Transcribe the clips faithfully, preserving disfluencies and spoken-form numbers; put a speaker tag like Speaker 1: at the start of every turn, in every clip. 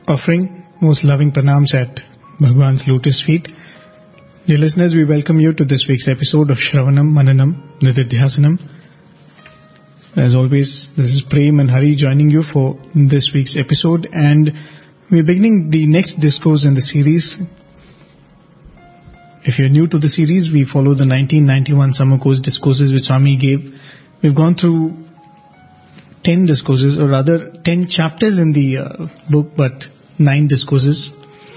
Speaker 1: offering most loving pranams at Bhagwan's lotus feet. Dear listeners, we welcome you to this week's episode of Shravanam Mananam Nididhyasanam. As always, this is Prem and Hari joining you for this week's episode, and we're beginning the next discourse in the series. If you're new to the series, we follow the nineteen ninety-one summer course discourses which Swami gave. We've gone through ten discourses, or rather ten chapters in the uh, book, but nine discourses.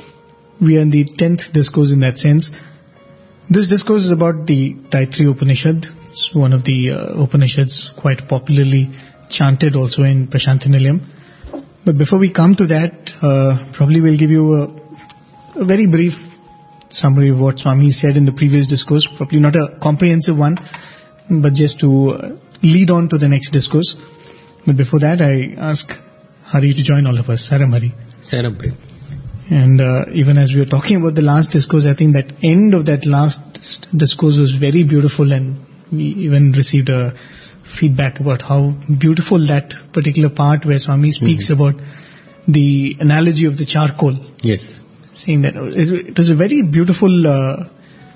Speaker 1: We are in the tenth discourse in that sense. This discourse is about the Taittiriya Upanishad. It's one of the uh, Upanishads quite popularly chanted also in Prashantinilayam. But before we come to that, uh, probably we'll give you a, a very brief summary of what Swami said in the previous discourse. Probably not a comprehensive one, but just to uh, lead on to the next discourse. But before that, I ask Hari to join all of us. Saram Hari.
Speaker 2: Saram Prem.
Speaker 1: And uh, even as we were talking about the last discourse, I think that end of that last discourse was very beautiful, and we even received a feedback about how beautiful that particular part where Swami speaks mm-hmm. about the analogy of the charcoal.
Speaker 2: Yes.
Speaker 1: Saying that it was a very beautiful uh,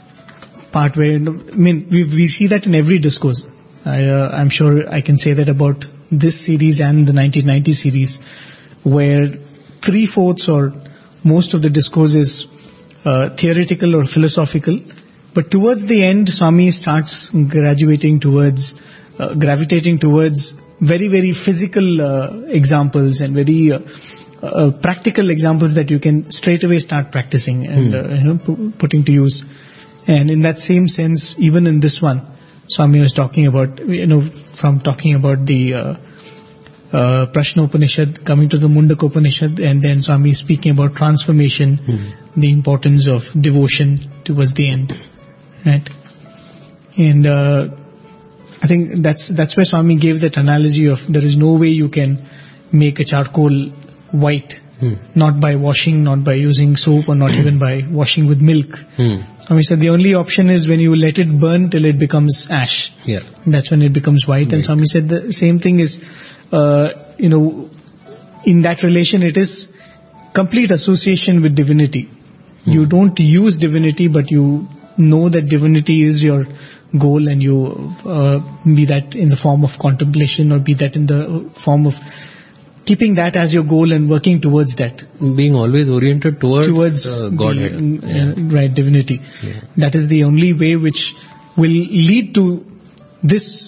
Speaker 1: part where, I mean, we, we see that in every discourse. I, uh, I'm sure I can say that about this series and the nineteen ninety series, where three-fourths or most of the discourse is uh, theoretical or philosophical, but towards the end, Swami starts graduating towards, uh, gravitating towards very, very physical uh, examples and very uh, uh, practical examples that you can straight away start practicing and mm. uh, you know, p- putting to use. And in that same sense, even in this one, Swami was talking about, you know, from talking about the uh, uh, Prashna Upanishad, coming to the Mundaka Upanishad, and then Swami speaking about transformation, mm-hmm. the importance of devotion towards the end, right? And uh, I think that's that's where Swami gave that analogy of there is no way you can make a charcoal white, mm. not by washing, not by using soap, or not even by washing with milk. Mm. Swami said the only option is when you let it burn till it becomes ash.
Speaker 2: Yeah.
Speaker 1: That's when it becomes white. Right. And Swami said the same thing is, uh, you know, in that relation it is complete association with divinity. Mm. You don't use divinity, but you know that divinity is your goal, and you, uh, be that in the form of contemplation or be that in the form of keeping that as your goal and working towards that.
Speaker 2: Being always oriented towards, towards uh, Godhead.
Speaker 1: The, yeah. Right, divinity. Yeah. That is the only way which will lead to this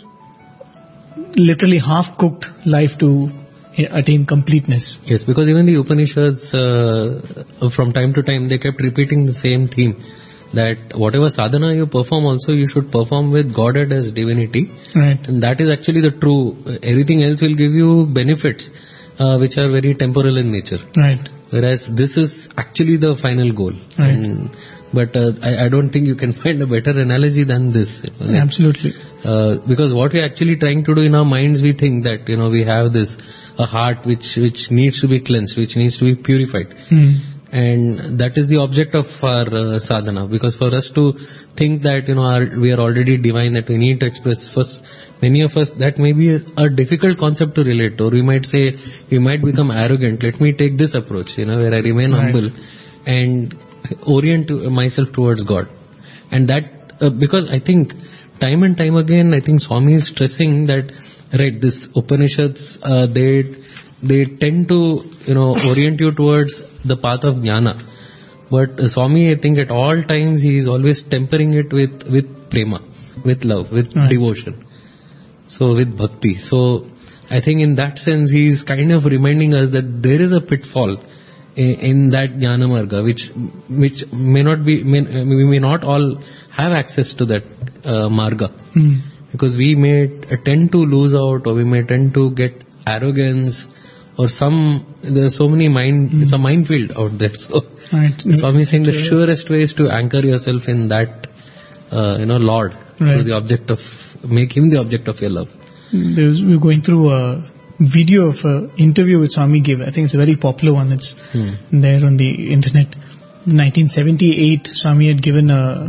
Speaker 1: literally half-cooked life to attain completeness.
Speaker 2: Yes, because even the Upanishads, uh, from time to time, they kept repeating the same theme. That whatever sadhana you perform also, you should perform with Godhead as divinity.
Speaker 1: Right.
Speaker 2: And that is actually the true. Everything else will give you benefits, uh, which are very temporal in nature.
Speaker 1: Right.
Speaker 2: Whereas this is actually the final goal.
Speaker 1: Right.
Speaker 2: And, but uh, I, I don't think you can find a better analogy than this. You know,
Speaker 1: absolutely.
Speaker 2: Uh, because what we're actually trying to do in our minds, we think that, you know, we have this, a heart which, which needs to be cleansed, which needs to be purified.
Speaker 1: Mm.
Speaker 2: And that is the object of our uh, sadhana. Because for us to think that, you know, our, we are already divine, that we need to express first, many of us, that may be a, a difficult concept to relate to. Or we might say, we might become arrogant. Let me take this approach, you know, where I remain right. humble and orient to, uh, myself towards God. And that, uh, because I think, time and time again, I think Swami is stressing that, right, this Upanishads, uh, they, they tend to, you know, orient you towards the path of jnana. But uh, Swami, I think at all times he is always tempering it with, with prema, with love, with right. devotion. So with bhakti. So I think in that sense he is kind of reminding us that there is a pitfall in, in that jnana marga, which, which may not be, may, we may not all have access to that uh, marga.
Speaker 1: Mm.
Speaker 2: Because we may tend to lose out, or we may tend to get arrogance, or some, there are so many mind, mm. it's a minefield out there. So,
Speaker 1: right.
Speaker 2: Swami is saying the surest way is to anchor yourself in that, uh, you know, Lord,
Speaker 1: right.
Speaker 2: to the object of, make him the object of your love.
Speaker 1: There's, we're going through a video of an interview which Swami gave. I think it's a very popular one. It's hmm. there on the internet. nineteen seventy-eight, Swami had given a,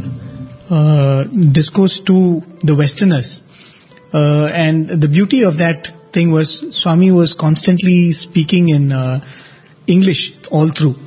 Speaker 1: a discourse to the Westerners. Uh, and the beauty of that thing was Swami was constantly speaking in uh, English all through.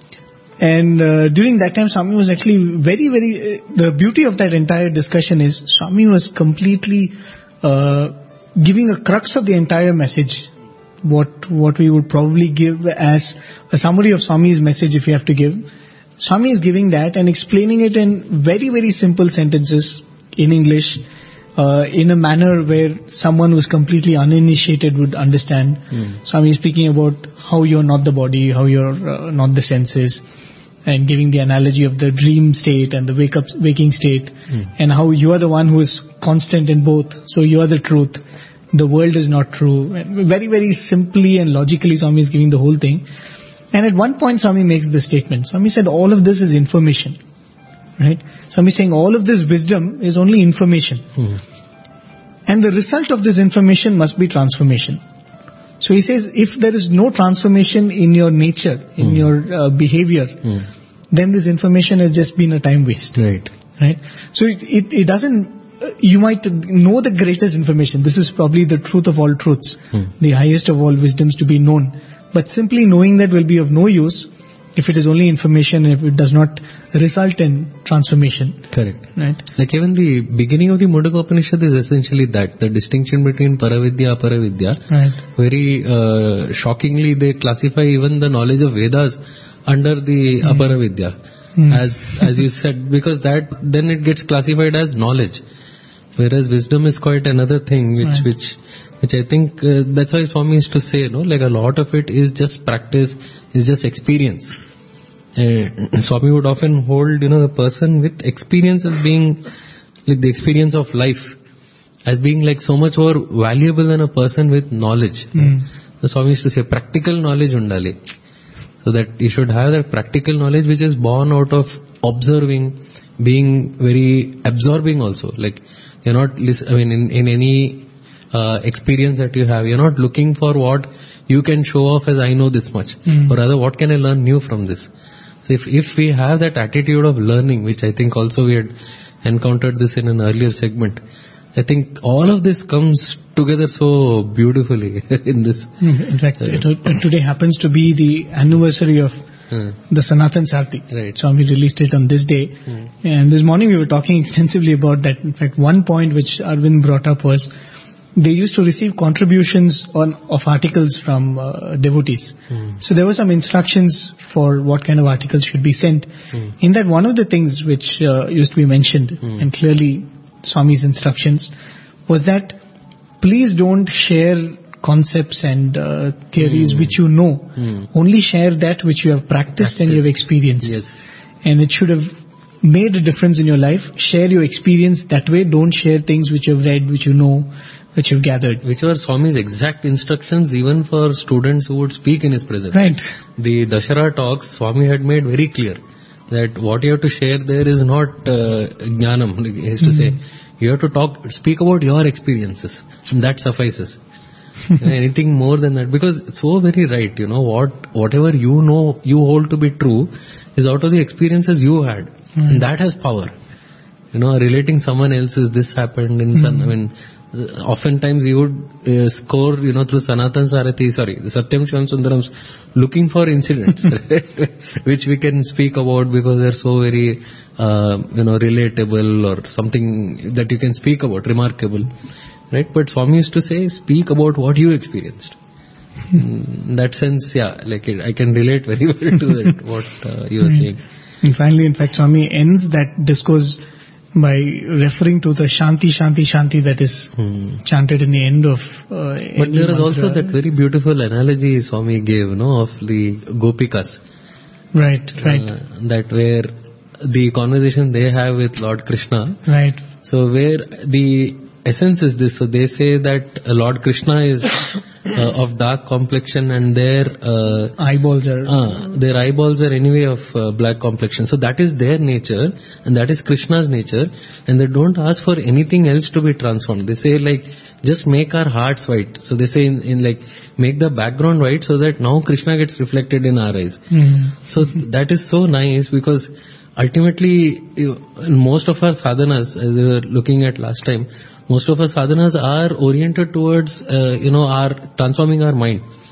Speaker 1: And uh, during that time, Swami was actually very, very... Uh, the beauty of that entire discussion is Swami was completely uh, giving a crux of the entire message. What what we would probably give as a summary of Swami's message if you have to give. Swami is giving that and explaining it in very, very simple sentences in English, uh, in a manner where someone who's completely uninitiated would understand. Mm. Swami is speaking about how you're not the body, how you're uh, not the senses, and giving the analogy of the dream state and the wake up, waking state, mm. and how you are the one who is constant in both. So you are the truth. The world is not true. Very, very simply and logically, Swami is giving the whole thing. And at one point, Swami makes this statement. Swami said, all of this is information. Right? Swami is saying, all of this wisdom is only information. Hmm. And the result of this information must be transformation. So he says, if there is no transformation in your nature, in hmm. your uh, behavior, hmm. then this information has just been a time waste.
Speaker 2: Right.
Speaker 1: Right? So it, it, it doesn't... You might know the greatest information. This is probably the truth of all truths, hmm. the highest of all wisdoms to be known. But simply knowing that will be of no use if it is only information and if it does not result in transformation.
Speaker 2: Correct.
Speaker 1: Right?
Speaker 2: Like even the beginning of the Mundaka Upanishad is essentially that, the distinction between Paravidya, Aparavidya.
Speaker 1: Right.
Speaker 2: Very uh, shockingly, they classify even the knowledge of Vedas under the hmm. Aparavidya. Hmm. As as you said, because that then it gets classified as knowledge. Whereas wisdom is quite another thing, which right. which which I think uh, that's why Swami used to say, no, like a lot of it is just practice, is just experience. Uh, Swami would often hold, you know, the person with experience as being like the experience of life, as being like so much more valuable than a person with knowledge.
Speaker 1: Mm.
Speaker 2: The Swami used to say practical knowledge undali, so that you should have that practical knowledge which is born out of observing, being very absorbing also. Like you're not, I mean, in, in any uh, experience that you have, you're not looking for what you can show off as I know this much, mm. or rather what can I learn new from this. So if if we have that attitude of learning, which I think also we had encountered this in an earlier segment, I think all of this comes together so beautifully in this.
Speaker 1: In fact, uh, it, today happens to be the anniversary of uh, the Sanatan Sarthi.
Speaker 2: Right.
Speaker 1: So we released it on this day. Mm. And this morning we were talking extensively about that. In fact, one point which Arvind brought up was they used to receive contributions on of articles from uh, devotees. Mm. So there were some instructions for what kind of articles should be sent. Mm. In that, one of the things which uh, used to be mentioned, mm. and clearly Swami's instructions, was that please don't share concepts and uh, theories mm. which you know. Mm. Only share that which you have practiced, practiced. and you have experienced.
Speaker 2: Yes.
Speaker 1: And it should have made a difference in your life. Share your experience that way. Don't share things which you have read, which you know, which you've gathered.
Speaker 2: Which were Swami's exact instructions even for students who would speak in his presence.
Speaker 1: Right.
Speaker 2: The Dashara talks, Swami had made very clear that what you have to share there is not uh, jnanam. He used to mm-hmm. say, you have to talk, speak about your experiences. And that suffices. Anything more than that, because it's so very right, you know, what whatever you know you hold to be true is out of the experiences you had. Mm-hmm. And that has power. You know, relating someone else's, this happened in mm-hmm. some, I mean, uh, oftentimes you would uh, score, you know, through Sanatan Sarthi, sorry, the Satyam Shivam Sundarams, looking for incidents, right? Which we can speak about because they're so very, uh, you know, relatable or something that you can speak about, remarkable, right? But Swami used to say, speak about what you experienced. In that sense, yeah, like it, I can relate very well to that, what uh, you were saying.
Speaker 1: And finally, in fact, Swami ends that discourse by referring to the Shanti, Shanti, Shanti that is hmm. chanted in the end of uh,
Speaker 2: But there is also that very beautiful analogy Swami gave, no, of the Gopikas.
Speaker 1: Right, right. Uh,
Speaker 2: that where the conversation they have with Lord Krishna.
Speaker 1: Right.
Speaker 2: So where the essence is this. So they say that Lord Krishna is uh, of dark complexion and their uh,
Speaker 1: eyeballs are
Speaker 2: uh, their eyeballs are anyway of uh, black complexion. So that is their nature and that is Krishna's nature, and they don't ask for anything else to be transformed. They say like just make our hearts white. So they say in, in like make the background white so that now Krishna gets reflected in our eyes.
Speaker 1: Mm-hmm.
Speaker 2: So that is so nice because ultimately you, most of our sadhanas, as we were looking at last time, most of our sadhanas are oriented towards, uh, you know, our transforming our mind.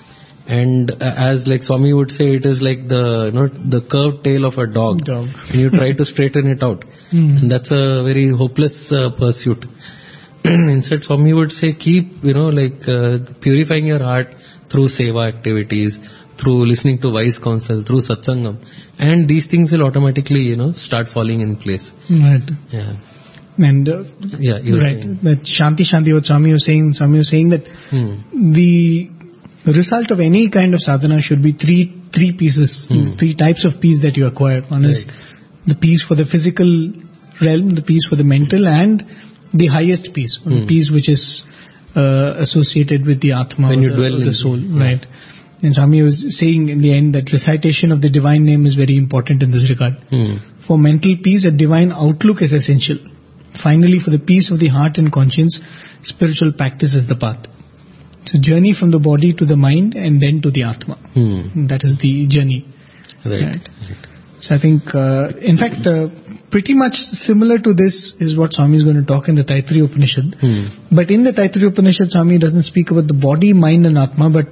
Speaker 2: And uh, as like Swami would say, it is like the, you know, the curved tail of a dog.
Speaker 1: Dog.
Speaker 2: And you try to straighten it out.
Speaker 1: Mm.
Speaker 2: And that's a very hopeless uh, pursuit. Instead, Swami would say, keep, you know, like uh, purifying your heart through seva activities, through listening to wise counsel, through satsangam. And these things will automatically, you know, start falling in place.
Speaker 1: Right.
Speaker 2: Yeah.
Speaker 1: And uh,
Speaker 2: Yeah, you were
Speaker 1: right,
Speaker 2: saying.
Speaker 1: that Shanti Shanti, what Swami was saying, Swami was saying that
Speaker 2: Hmm.
Speaker 1: the result of any kind of sadhana should be three three pieces,
Speaker 2: Hmm.
Speaker 1: three types of peace that you acquire. One is
Speaker 2: Right.
Speaker 1: the peace for the physical realm, the peace for the mental, and the highest peace, or the
Speaker 2: Hmm.
Speaker 1: peace which is uh, associated with the Atma,
Speaker 2: When
Speaker 1: or
Speaker 2: you
Speaker 1: the,
Speaker 2: dwell
Speaker 1: or the
Speaker 2: in-
Speaker 1: soul.
Speaker 2: yeah.
Speaker 1: Right. And Swami was saying in the end that recitation of the divine name is very important in this regard.
Speaker 2: Hmm.
Speaker 1: For mental peace, a divine outlook is essential. Finally, for the peace of the heart and conscience, spiritual practice is the path. So journey from the body to the mind and then to the Atma.
Speaker 2: Hmm.
Speaker 1: That is the journey.
Speaker 2: Right.
Speaker 1: Right. So I think, uh, in fact, uh, pretty much similar to this is what Swami is going to talk in the Taittiriya Upanishad.
Speaker 2: Hmm.
Speaker 1: But in the Taittiriya Upanishad, Swami doesn't speak about the body, mind and Atma, but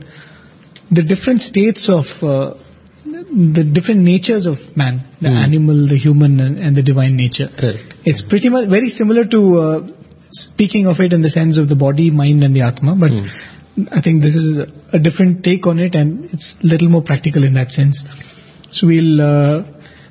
Speaker 1: the different states of, uh, the different natures of man, the
Speaker 2: Hmm.
Speaker 1: animal, the human and, and the divine nature.
Speaker 2: Correct.
Speaker 1: It's pretty much very similar to uh, speaking of it in the sense of the body, mind and the Atma, but
Speaker 2: Hmm.
Speaker 1: I think this is a, a different take on it and it's a little more practical in that sense. So we'll, uh,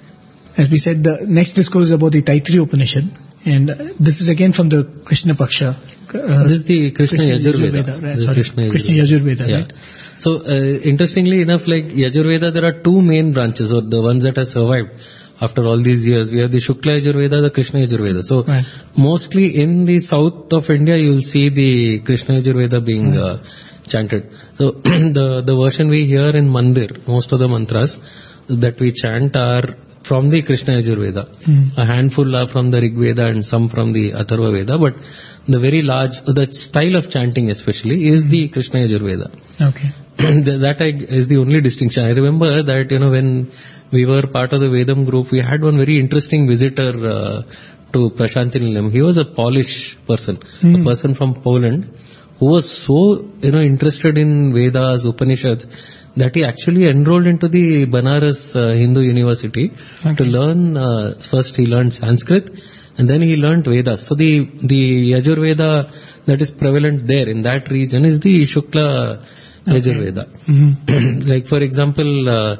Speaker 1: as we said, the next discourse is about the Taittiriya Upanishad, and uh, this is again from the Krishna Paksha. Uh,
Speaker 2: This is the Krishna, Yajurveda.
Speaker 1: right,
Speaker 2: This is
Speaker 1: sorry,
Speaker 2: Krishna
Speaker 1: Krishna Yajurveda,
Speaker 2: Yeah.
Speaker 1: right?
Speaker 2: So, uh, interestingly enough, like Yajurveda, there are two main branches, or the ones that have survived after all these years. We have the Shukla Yajurveda, the Krishna Yajurveda. So,
Speaker 1: Right.
Speaker 2: mostly in the south of India, you will see the Krishna Yajurveda being uh, chanted. So, the the version we hear in Mandir, most of the mantras that we chant are from the Krishna Yajurveda.
Speaker 1: Hmm.
Speaker 2: A handful are from the Rig Veda and some from the Atharva Veda, but the very large, the style of chanting especially is the Krishna Yajurveda.
Speaker 1: Okay.
Speaker 2: That I, is the only distinction. I remember that, you know, when we were part of the Vedam group, we had one very interesting visitor uh, to Prashanti Nilayam. He was a Polish person,
Speaker 1: Hmm.
Speaker 2: a person from Poland, who was so, you know, interested in Vedas, Upanishads, that he actually enrolled into the Banaras uh, Hindu University to
Speaker 1: Okay.
Speaker 2: learn, uh, first he learned Sanskrit, and then he learned Vedas. So the, the Yajurveda that is prevalent there in that region is the Shukla Yajurveda.
Speaker 1: Mhm.
Speaker 2: Like for example, uh,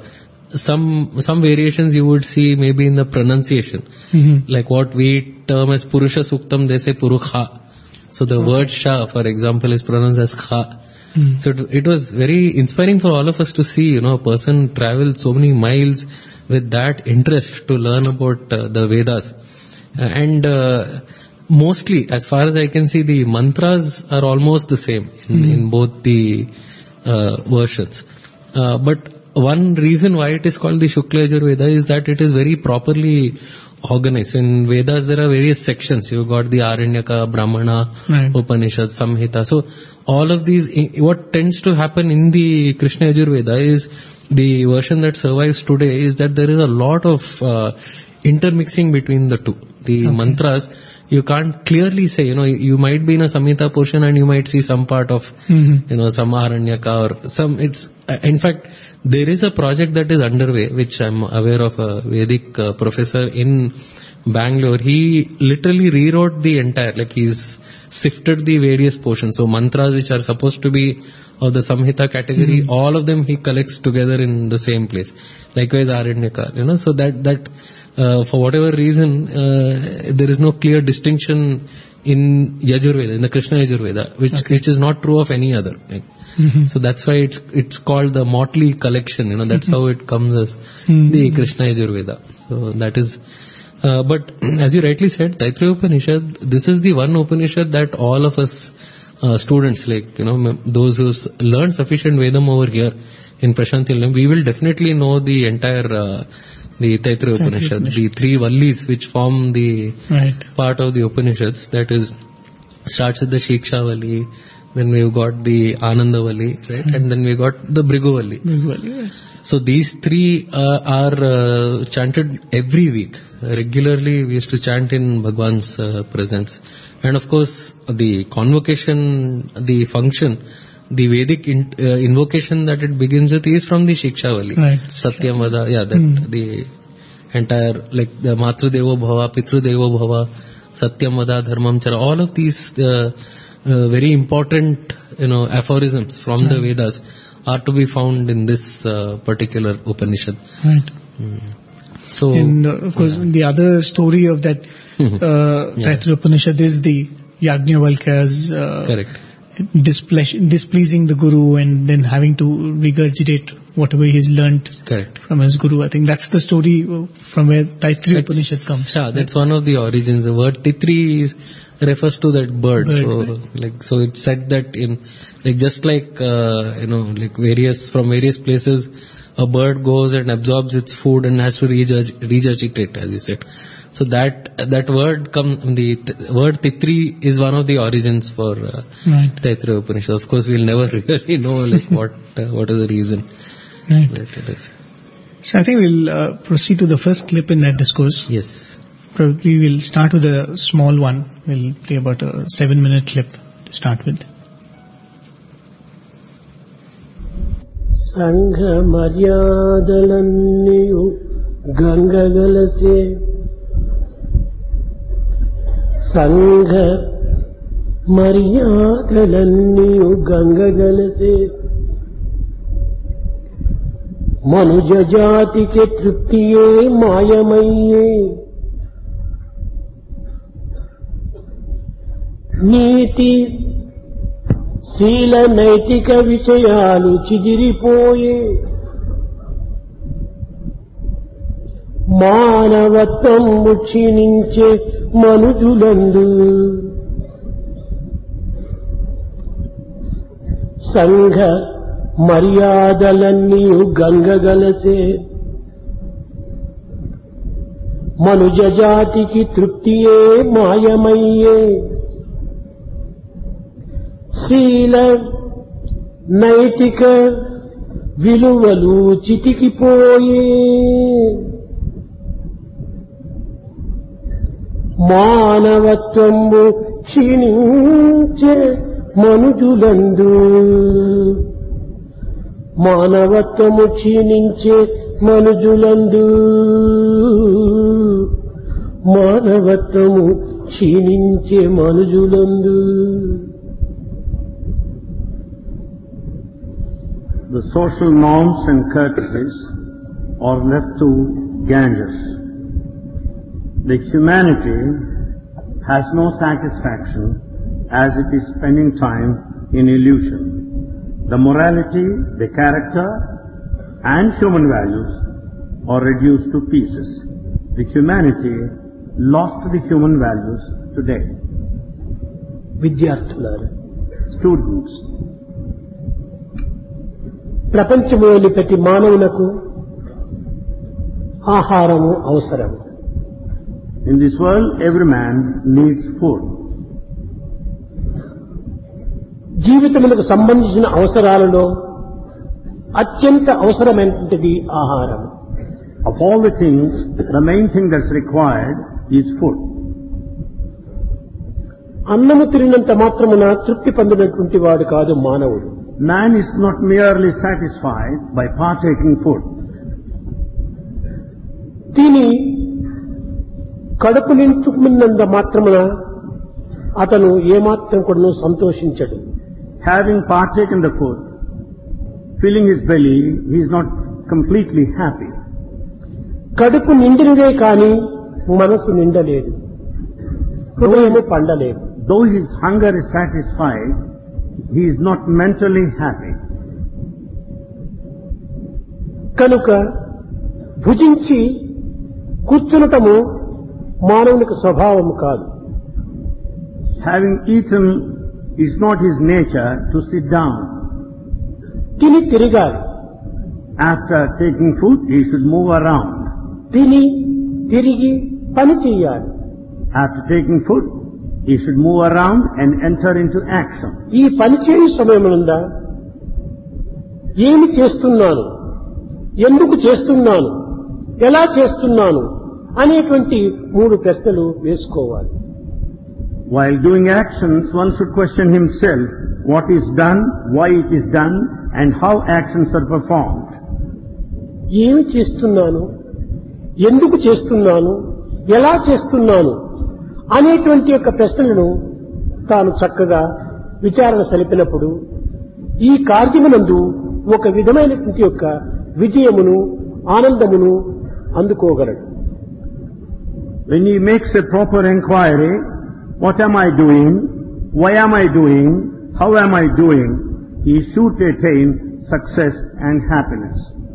Speaker 2: some some variations you would see maybe in the pronunciation.
Speaker 1: Mhm.
Speaker 2: Like what we term as Purusha Suktam, they say Purukha. So the word Sha, for example, is pronounced as Kha.
Speaker 1: Mhm.
Speaker 2: So it, it was very inspiring for all of us to see, you know, a person travel so many miles with that interest to learn about uh, the Vedas. Uh, and uh, mostly, as far as I can see, the mantras are almost the same in,
Speaker 1: Mhm.
Speaker 2: in both the uh, versions. Uh, but one reason why it is called the Shukla Yajurveda is that it is very properly organized. In Vedas, there are various sections. You've got the Aranyaka, Brahmana,
Speaker 1: Right.
Speaker 2: Upanishad, Samhita. So all of these, i- what tends to happen in the Krishna Yajurveda is the version that survives today is that there is a lot of uh, intermixing between the two. The
Speaker 1: Okay.
Speaker 2: mantras, you can't clearly say, you know, you might be in a Samhita portion and you might see some part of,
Speaker 1: Mhm.
Speaker 2: you know, some Aranyaka or some, it's, uh, in fact, there is a project that is underway, which I'm aware of, a Vedic uh, professor in Bangalore. He literally rewrote the entire, like he's sifted the various portions. So mantras which are supposed to be of the Samhita category, all of them he collects together in the same place. Likewise Aranyaka, you know, so that, that, uh, for whatever reason, uh, there is no clear distinction in Yajurveda, in the Krishna Yajurveda, which,
Speaker 1: Okay.
Speaker 2: which is not true of any other. Like,
Speaker 1: Mhm.
Speaker 2: so that's why it's it's called the Motley collection. You know, that's how it comes as
Speaker 1: Mhm.
Speaker 2: the Krishna Yajurveda. So that is. Uh, but as you rightly said, Taittiriya Upanishad, this is the one Upanishad that all of us uh, students, like, you know, m- those who s- learn sufficient Vedam over here in Prashanti Nilayam, we will definitely know the entire uh, the Taittiriya Upanishad, the three vallis which form the
Speaker 1: Right.
Speaker 2: part of the Upanishads. That is, starts with the Shiksha Valli, then we've got the Ananda Valli, right? And then we got the Bhrigu Valli.
Speaker 1: Well,
Speaker 2: So these three uh, are uh, chanted every week. Regularly we used to chant in Bhagwan's uh, presence. And of course the convocation, the function the Vedic in, uh, invocation that it begins with is from the Shikshavali.
Speaker 1: Right.
Speaker 2: Satyam Vada, yeah, that
Speaker 1: Hmm.
Speaker 2: the entire, like the Matru Devo Bhava, Pitru Devo Bhava, Satyam Vada, Dharmam Chara, all of these uh, uh, very important, you know, aphorisms from the Vedas are to be found in this uh, particular Upanishad.
Speaker 1: Right.
Speaker 2: Mm. So,
Speaker 1: And uh, of course, the other story of that uh,
Speaker 2: Yeah.
Speaker 1: Taittiriya Upanishad is the Yajnavalkya's uh,
Speaker 2: correct.
Speaker 1: displeas- displeasing the Guru and then having to regurgitate whatever he's learnt
Speaker 2: Correct.
Speaker 1: from his Guru. I think that's the story uh, from where Taittiriya
Speaker 2: That's-
Speaker 1: Upanishad comes.
Speaker 2: Yeah, that's one of the origins. The word Titri is, refers to that bird.
Speaker 1: Bird,
Speaker 2: so,
Speaker 1: right.
Speaker 2: like, so it's said that in, like, just like, uh, you know, like various, from various places, a bird goes and absorbs its food and has to regurg- regurgitate, as you said. So that, that word come, the th- word Titri is one of the origins for, uh,
Speaker 1: Right.
Speaker 2: Taittiriya Upanishad. Of course, we'll never really know, like, what, uh, what is the reason
Speaker 1: Right.
Speaker 2: that it is.
Speaker 1: So I think we'll uh, proceed to the first clip in that discourse.
Speaker 2: Yes.
Speaker 1: Probably we'll start with a small one. We'll play about a seven minute clip to start with.
Speaker 3: ಸಂಘ ಮರ್ಯಾದಲನ್ನಿಯು ಗಂಗಗಲಸೆ ಸಂಘ ಮರ್ಯಾದಲನ್ನಿಯು ಗಂಗಗಲಸೆ ಮನುಜ ಜಾತಿಗೆ ತೃಪ್ತಿಯೇ ಮಾಯಮಯ್ಯೇ నీతి శీల నైతిక విషయాలు చిదిరిపోయే మానవత్వం క్షీణించే మనుజులందు సంఘ మర్యాదలన్నీ గంగగలసే మనుజ జాతికి తృప్తియే మాయమయ్యే శీల నైతిక విలువలు చితికిపోయే మానవత్వము క్షీణించే మనుజులందు మానవత్వము క్షీణించే మనుజులందు మానవత్వము క్షీణించే మనుజులందు.
Speaker 4: The social norms and courtesies are left to Ganges. The humanity has no satisfaction as it is spending time in illusion. The morality, the character and human values are reduced to pieces. The humanity lost the human values today.
Speaker 3: విద్యార్థులారా,
Speaker 4: Students,
Speaker 3: ప్రపంచంలోని ప్రతి మానవులకు ఆహారము అవసరం.
Speaker 4: in this world every man needs food.
Speaker 3: జీవితములకు సంబంధించిన అవసరాలలో అత్యంత అవసరమైనటువంటిది ఆహారం.
Speaker 4: Of all the things, the main thing that's required is food.
Speaker 3: అన్నము తిరిగినంత మాత్రమున తృప్తి పొందినటువంటి వాడు కాదు మానవుడు.
Speaker 4: Man is not merely satisfied by partaking food.
Speaker 3: తిని కడుపు నింపుకున్నంత మాత్రమున అతను ఏమాత్రం కూడా సంతోషించడు.
Speaker 4: Having partaken the food, filling his belly, he is not completely happy.
Speaker 3: కడుపు నిండినదే కాని మనసు నిండలేదు, హృదయము పండలేదు.
Speaker 4: Though his hunger is satisfied, he is not mentally happy.
Speaker 3: కనుక భుజించి కూర్చునటము మానవునికి స్వభావము కాదు.
Speaker 4: Having eaten is not his nature to sit down.
Speaker 3: తిని తిరగాలి,
Speaker 4: After taking food, he should move around.
Speaker 3: తిని తిరిగి పని చెయ్యాలి.
Speaker 4: After taking food, he should move around and enter into action.
Speaker 3: ఈ పని చేయు సమయమునందా ఏమి చేస్తున్నాను, ఎందుకు చేస్తున్నాను, ఎలా చేస్తున్నాను అనేటువంటి మూడు ప్రశ్నలు వేసుకోవాలి.
Speaker 4: While doing actions, one should question himself what is done, why it is done, and how actions are performed.
Speaker 3: ఏమి చేస్తున్నాను, ఎందుకు చేస్తున్నాను, ఎలా చేస్తున్నాను అనేటువంటి యొక్క ప్రశ్నలను తాను చక్కగా విచారణ సలిపినప్పుడు ఈ కార్యమునందు ఒక విధమైనటువంటి యొక్క విజయమును ఆనందమును అందుకోగలడు.
Speaker 4: When he makes a proper inquiry, what am I doing, why am I doing, how am I doing, he is sure to attain success and happiness.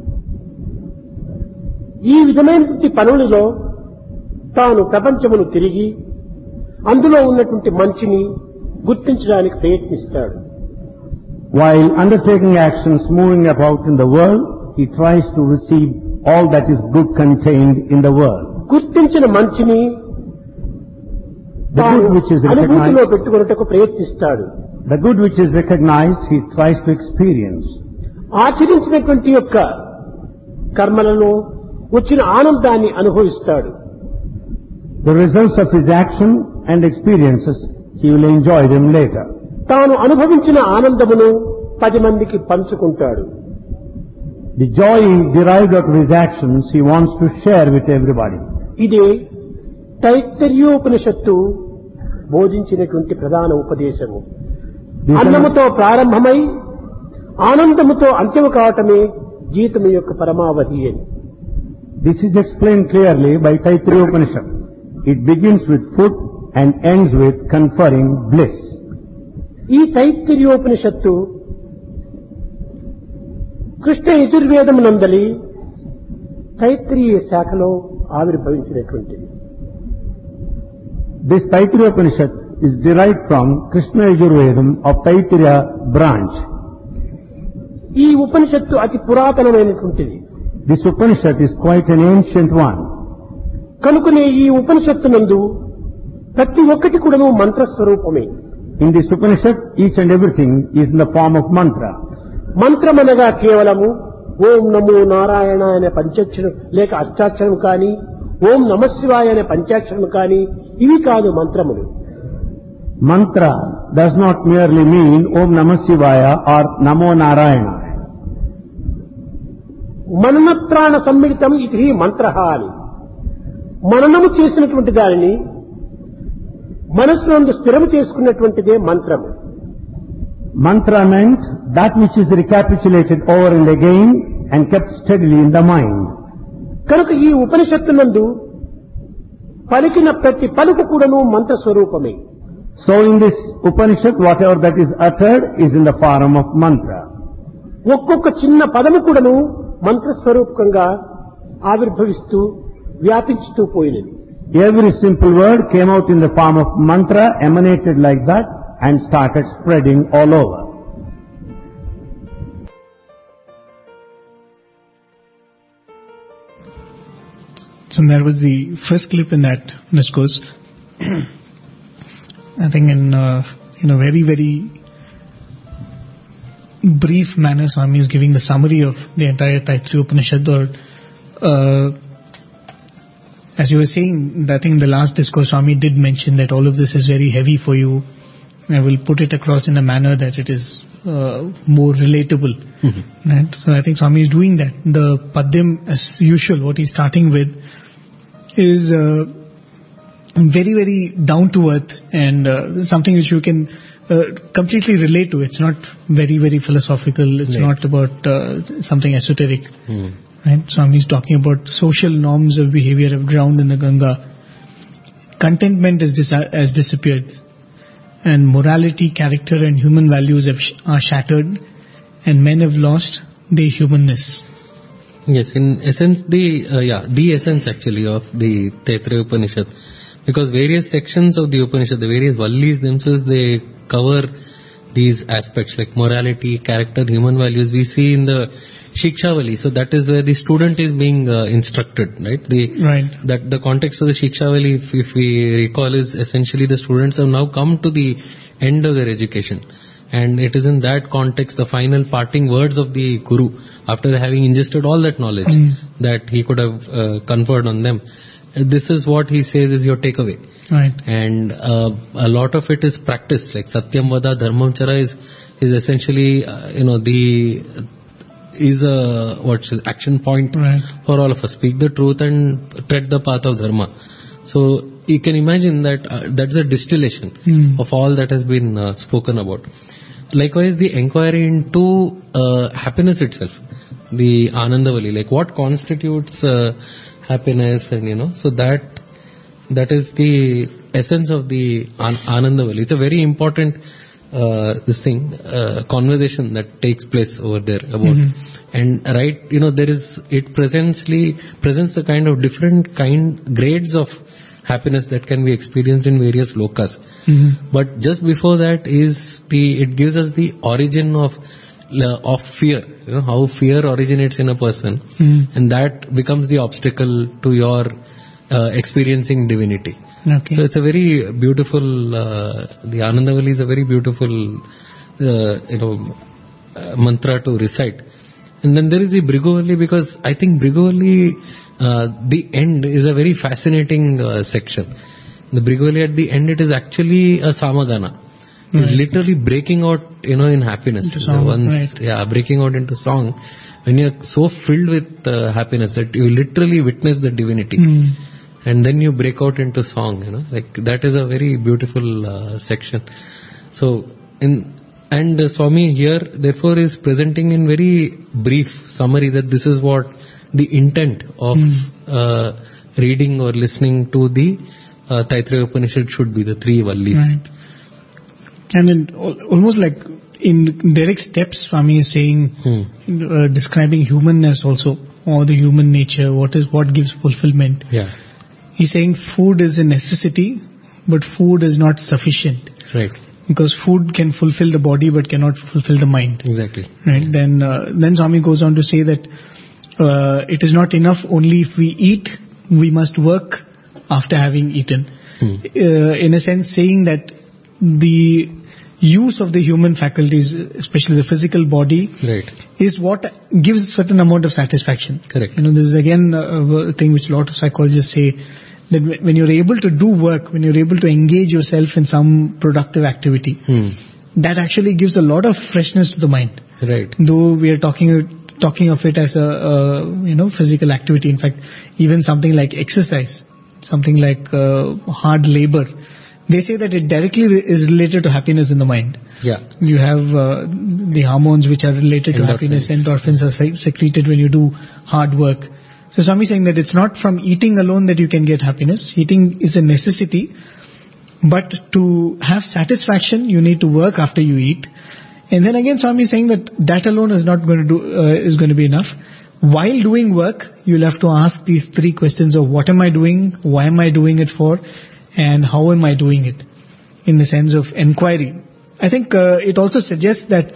Speaker 3: ఈ విధమైనటువంటి పనులలో తాను ప్రపంచమును తిరిగి అందులో ఉన్నటువంటి మంచిని గుర్తించడానికి ప్రయత్నిస్తాడు.
Speaker 4: While undertaking actions, moving about in the world, he tries to receive all that is good contained in the world.
Speaker 3: గుర్తించిన మంచిని
Speaker 4: The good which is
Speaker 3: అనుభూతిలో
Speaker 4: recognized,
Speaker 3: పెట్టుకున్నట్టుకు ప్రయత్నిస్తాడు.
Speaker 4: the good which is recognized, he tries to experience.
Speaker 3: ఆచరించినటువంటి యొక్క కర్మలలో వచ్చిన ఆనందాన్ని అనుభవిస్తాడు.
Speaker 4: The results of his action and experiences, he will enjoy them later.
Speaker 3: తాను అనుభవించిన ఆనందమును పది మందికి పంచుకుంటాడు.
Speaker 4: The joy derived out of his actions, he wants to share with everybody.
Speaker 3: ఇదే తైత్తరీయోపనిషత్తు బోధించినటువంటి ప్రధాన ఉపదేశము.
Speaker 4: This
Speaker 3: అన్నముతో ప్రారంభమై ఆనందముతో అంత్యము కావటమే జీవితం యొక్క పరమావధి అని.
Speaker 4: This is explained clearly by Taittiriya Upanishad. It begins with food and ends with conferring bliss.
Speaker 3: ఈ తైత్తరీయోపనిషత్తు కృష్ణ యజుర్వేదమునందలి తైత్తరీయ శాఖలో ఆవిర్భవించినటువంటిది.
Speaker 4: This Taittiriya Upanishad is derived from Krishna Yajurvedam of Taittiriya branch.
Speaker 3: ఈ ఉపనిషత్తు అతి పురాతనమైనటువంటిది.
Speaker 4: This Upanishad is quite an ancient one.
Speaker 3: కనుకనే ఈ ఉపనిషత్తు నందు ప్రతి ఒక్కటి కూడాను మంత్రస్వరూపమే.
Speaker 4: In this Upanishad, each and everything is in the form of mantra.
Speaker 3: మంత్రమనగా కేవలము ఓం నమో నారాయణ అనే పంచాక్షరం లేక అష్టాక్షరం కానీ ఓం నమశివాయ అనే పంచాక్షరం కానీ ఇవి కాదు మంత్రములు.
Speaker 4: Mantra does not merely mean Om Namah Shivaya or Namo Narayana.
Speaker 3: మననత్రాణ సమ్మిళితం ఇది మంత్రః అని. మననము చేసినటువంటి దానిని మనస్సునందు స్థిరము చేసుకున్నటువంటిదే మంత్రము.
Speaker 4: Mantra meant that which is recapitulated over and again and kept steadily in the mind.
Speaker 3: కనుక ఈ ఉపనిషత్తునందు పలికిన ప్రతి పలుకు కూడాను మంత్రస్వరూపమే.
Speaker 4: So in this Upanishad, whatever that is uttered is in the form of mantra.
Speaker 3: ఒక్కొక్క చిన్న పదము కూడాను మంత్రస్వరూపకంగా ఆవిర్భవిస్తూ వ్యాపించుతూ పోయినది.
Speaker 4: Every simple word came out in the form of mantra, emanated like that and started spreading all over.
Speaker 1: So that was the first clip in that discourse. I think in uh, in a very very brief manner, Swami is giving the summary of the entire Taittiriya Upanishad. Or uh, as you were saying, I think the last discourse Swami did mention that all of this is very heavy for you. I will put it across in a manner that it is uh, more relatable. Mm-hmm. Right? So I think Swami is doing that. The Padyam, as usual, what he's starting with is uh, very, very down to earth and uh, something which you can uh, completely relate to. It's not very, very philosophical. It's right. not about uh, something esoteric. Mm. Right? Swami is talking about social norms of behavior have drowned in the Ganga. Contentment has, dis- has disappeared. And morality, character and human values have sh- are shattered, and men have lost their humanness.
Speaker 2: Yes, in essence, the uh, yeah, the essence actually of the Taittiriya Upanishad, because various sections of the Upanishad, the various vallis themselves, they cover these aspects like morality, character, human values. We see in the Shikshavali, so that is where the student is being uh, instructed, right? The,
Speaker 1: right.
Speaker 2: That the context of the Shikshavali, if, if we recall, is essentially the students have now come to the end of their education. And it is in that context, the final parting words of the Guru, after having ingested all that knowledge mm. that he could have uh, conferred on them. this is what he says is your takeaway.
Speaker 1: Right.
Speaker 2: And uh, a lot of it is practice, like Satyam Vada Dharmam Chara is is essentially uh, you know the is a what's it, action point
Speaker 1: Right.
Speaker 2: for all of us. Speak the truth and tread the path of dharma. So you can imagine that uh, that's a distillation
Speaker 1: Hmm.
Speaker 2: of all that has been uh, spoken about. Likewise, the inquiry into uh, happiness itself, the Anandavali, like what constitutes uh, happiness, and you know, so that that is the essence of the An- Anandavali. It's a very important uh, this thing uh, conversation that takes place over there about, and right, you know, there is it presently presents a kind of different kind grades of happiness that can be experienced in various lokas.
Speaker 1: Mhm.
Speaker 2: But just before that is the, it gives us the origin of of fear, you know, how fear originates in a person,
Speaker 1: Mhm.
Speaker 2: and that becomes the obstacle to your uh, experiencing divinity.
Speaker 1: Okay.
Speaker 2: So it's a very beautiful, uh, the Anandavali is a very beautiful, uh, you know, uh, mantra to recite. And then there is the Briguvali, because I think Briguvali, uh, the end is a very fascinating uh, section. The Briguvali at the end, it is actually a Samagana. It's
Speaker 1: Right.
Speaker 2: literally breaking out, you know, in happiness.
Speaker 1: Into song,
Speaker 2: Once,
Speaker 1: right.
Speaker 2: yeah, breaking out into song. When you're so filled with uh, happiness that you literally witness the divinity.
Speaker 1: Hmm.
Speaker 2: And then you break out into song, you know, like that is a very beautiful uh, section. So, in and uh, Swami here, therefore, is presenting in very brief summary that this is what the intent of uh, reading or listening to the uh, Taittiriya Upanishad should be, the three Vallis.
Speaker 1: Right. And in, al- almost like in direct steps, Swami is saying,
Speaker 2: Hmm.
Speaker 1: uh, describing humanness also, or the human nature, what is what gives fulfillment.
Speaker 2: Yeah,
Speaker 1: He's saying food is a necessity, but food is not sufficient.
Speaker 2: right,
Speaker 1: Because food can fulfill the body, but cannot fulfill the mind.
Speaker 2: exactly.
Speaker 1: Right? Then, uh, then Swami goes on to say that uh, it is not enough only if we eat, we must work after having eaten.
Speaker 2: Hmm.
Speaker 1: Uh, in a sense, saying that the use of the human faculties, especially the physical body,
Speaker 2: Right,
Speaker 1: is what gives a certain amount of satisfaction.
Speaker 2: correct.
Speaker 1: You know, this is again a thing which a lot of psychologists say, that when you're able to do work, when you're able to engage yourself in some productive activity,
Speaker 2: Hmm.
Speaker 1: that actually gives a lot of freshness to the mind.
Speaker 2: Right,
Speaker 1: Though we are talking talking of it as a, a you know physical activity. In fact, even something like exercise, something like uh, hard labor, they say that it directly is related to happiness in the mind.
Speaker 2: yeah,
Speaker 1: You have uh, the hormones which are related to
Speaker 2: Endorphins.
Speaker 1: happiness. Endorphins are se- secreted when you do hard work. So Swami is saying that it's not from eating alone that you can get happiness. Eating is a necessity, but to have satisfaction, you need to work after you eat. And then again, Swami is saying that that alone is not going to do uh, is going to be enough. While doing work, you'll have to ask these three questions of what am I doing, why am I doing it for, and how am I doing it, in the sense of enquiry. I think uh, it also suggests that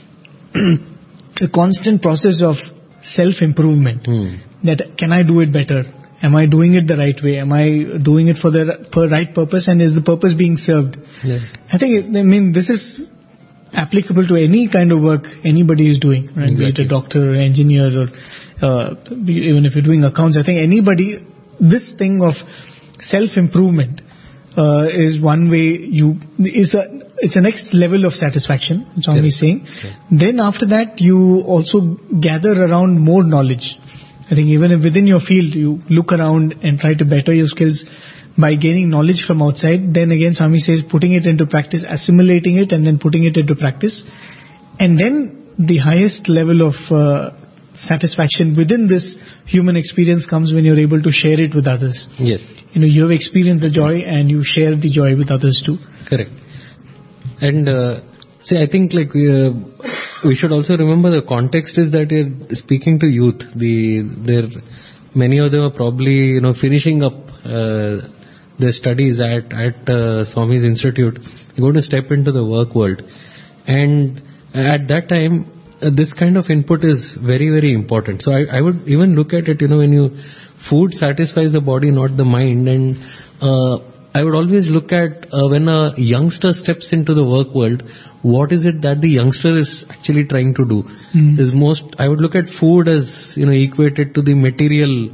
Speaker 1: a constant process of self-improvement.
Speaker 2: Hmm.
Speaker 1: That can I do it better? Am I doing it the right way? Am I doing it for the for right purpose? And is the purpose being served?
Speaker 2: Yeah.
Speaker 1: I think, it, I mean, this is applicable to any kind of work anybody is doing, right? Be it
Speaker 2: Exactly.
Speaker 1: a doctor or engineer or uh, be- even if you're doing accounts. I think anybody, this thing of self-improvement uh, is one way you, is a, it's a next level of satisfaction, Swami is saying.
Speaker 2: Okay.
Speaker 1: Then after that, you also gather around more knowledge. I think even if within your field, you look around and try to better your skills by gaining knowledge from outside. Then again, Swami says putting it into practice, assimilating it and then putting it into practice. And then the highest level of uh, satisfaction within this human experience comes when you're able to share it with others.
Speaker 2: Yes.
Speaker 1: You know, you have experienced the joy and you share the joy with others too.
Speaker 2: Correct. And uh, see, I think like uh, we should also remember the context is that you're speaking to youth. The there many of them are probably you know finishing up uh, their studies at at uh, Swami's Institute. They're going to step into the work world, and at that time, uh, this kind of input is very very important. So I, I would even look at it. You know, when you food satisfies the body, not the mind, and uh, I would always look at uh, when a youngster steps into the work world, what is it that the youngster is actually trying to do?
Speaker 1: Mm.
Speaker 2: Is most I would look at food as you know equated to the material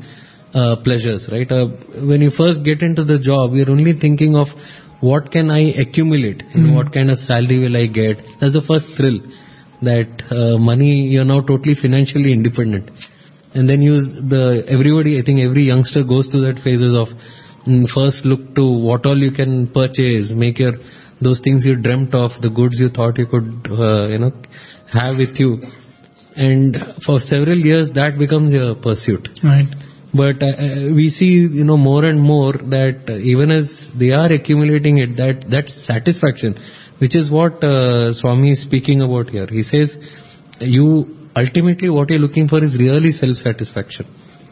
Speaker 2: uh, pleasures, right? Uh, when you first get into the job, you're only thinking of what can I accumulate, you know,
Speaker 1: Mm.
Speaker 2: what kind of salary will I get. That's the first thrill, that uh, money, you're now totally financially independent. And then you, the everybody, I think every youngster goes through that phases of mm, first look to what all you can purchase, make your, those things you dreamt of, the goods you thought you could, uh, you know, have with you. And for several years that becomes your pursuit.
Speaker 1: Right.
Speaker 2: But uh, we see, you know, more and more that uh, even as they are accumulating it, that, that satisfaction, which is what uh, Swami is speaking about here. He says, you, ultimately what you're looking for is really self-satisfaction.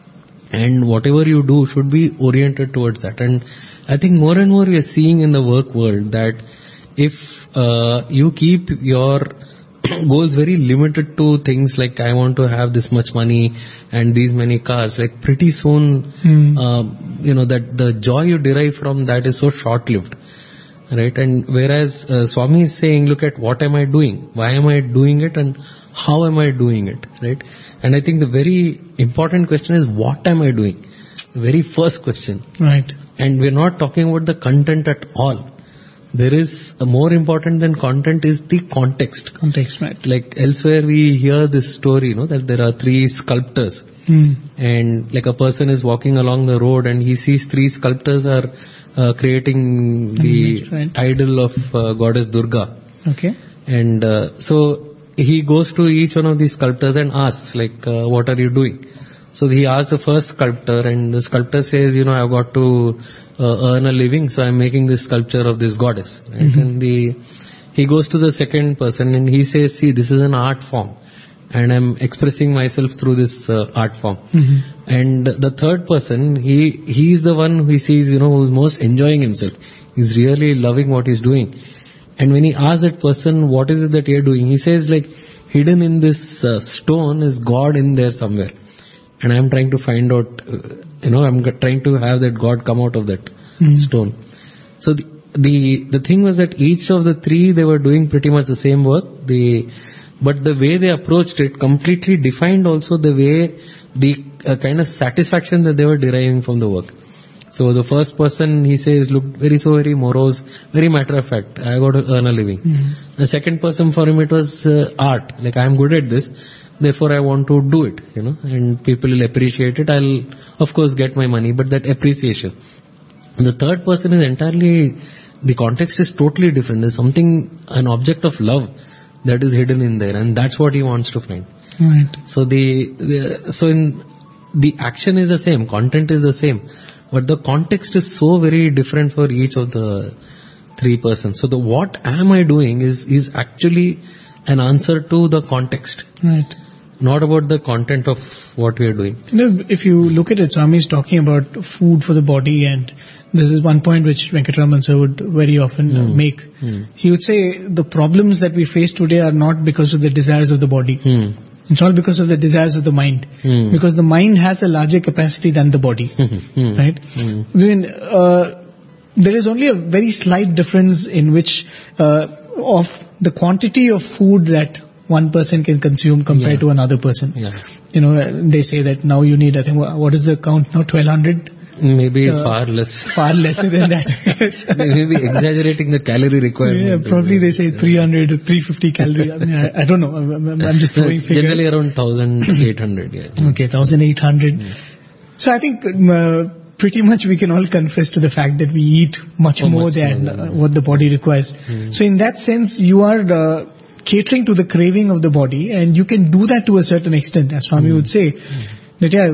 Speaker 2: And whatever you do should be oriented towards that. And I think more and more we are seeing in the work world that if uh, you keep your goals very limited to things like I want to have this much money and these many cars, like pretty soon,
Speaker 1: Hmm.
Speaker 2: uh, you know, that the joy you derive from that is so short-lived, right? And whereas uh, Swami is saying, look at what am I doing? Why am I doing it? And how am I doing it, right? And I think the very important question is, what am I doing? The very first question.
Speaker 1: Right.
Speaker 2: And we're not talking about the content at all. There is a more important than content is the context.
Speaker 1: Context, right.
Speaker 2: Like elsewhere we hear this story, you know, that there are three sculptors,
Speaker 1: Hmm.
Speaker 2: and like a person is walking along the road and he sees three sculptors are uh, creating the
Speaker 1: Image, right.
Speaker 2: idol of uh, goddess Durga.
Speaker 1: Okay.
Speaker 2: And uh, so he goes to each one of these sculptors and asks, like, uh, what are you doing? So he asks the first sculptor, and the sculptor says, you know, I've got to uh, earn a living, so I'm making this sculpture of this goddess. Right?
Speaker 1: Mhm.
Speaker 2: And the he goes to the second person and he says, see, this is an art form, and I'm expressing myself through this uh, art form.
Speaker 1: Mhm.
Speaker 2: And the third person, he he's the one who he sees, you know, who's most enjoying himself. He's really loving what he's doing. And when he asks that person, what is it that you're doing? He says, like, hidden in this uh, stone is God in there somewhere. And I'm trying to find out, uh, you know, I'm g- trying to have that God come out of that
Speaker 1: Mm.
Speaker 2: stone. So the, the the thing was that each of the three, they were doing pretty much the same work. The but the way they approached it completely defined also the way, the uh, kind of satisfaction that they were deriving from the work. So the first person, he says, looked very so very morose, very matter of fact. I got to earn a living.
Speaker 1: Mhm.
Speaker 2: The second person, for him it was uh, art. Like, I'm good at this, therefore I want to do it, you know, and people will appreciate it. I'll of course get my money, but that appreciation. And the third person is entirely, the context is totally different. There's something, an object of love that is hidden in there, and that's what he wants to find.
Speaker 1: Right.
Speaker 2: So the, the so in the action is the same, content is the same, but the context is so very different for each of the three persons. So the what am I doing is is actually an answer to the context,
Speaker 1: Right.
Speaker 2: not about the content of what we are doing.
Speaker 1: You know, if you look at it, Swami is talking about food for the body, and this is one point which Venkataraman sir would very often uh,
Speaker 2: Hmm.
Speaker 1: make.
Speaker 2: Hmm.
Speaker 1: He would say the problems that we face today are not because of the desires of the body.
Speaker 2: Hmm.
Speaker 1: It's all because of the desires of the mind.
Speaker 2: Hmm.
Speaker 1: Because the mind has a larger capacity than the body.
Speaker 2: Hmm.
Speaker 1: Right?
Speaker 2: Hmm.
Speaker 1: I mean, uh, there is only a very slight difference in which uh, of the quantity of food that one person can consume compared
Speaker 2: Yeah.
Speaker 1: to another person.
Speaker 2: Yeah.
Speaker 1: You know, uh, they say that now you need, I think, wha- what is the count now? twelve hundred?
Speaker 2: Maybe
Speaker 1: Uh,
Speaker 2: far less.
Speaker 1: Far lesser than that.
Speaker 2: They may be exaggerating the calorie requirement.
Speaker 1: Yeah, probably they say three hundred to three hundred fifty calories. I mean, I, I don't know. I'm, I'm I'm just throwing
Speaker 2: It's
Speaker 1: figures.
Speaker 2: generally around one thousand eight hundred. Yeah.
Speaker 1: Okay, one thousand eight hundred. So I think um, uh, pretty much we can all confess to the fact that we eat much
Speaker 2: Oh,
Speaker 1: more
Speaker 2: much
Speaker 1: than
Speaker 2: more,
Speaker 1: uh,
Speaker 2: yeah.
Speaker 1: what the body requires. So in that sense, you are uh, catering to the craving of the body, and you can do that to a certain extent, as Swami would say. That yeah,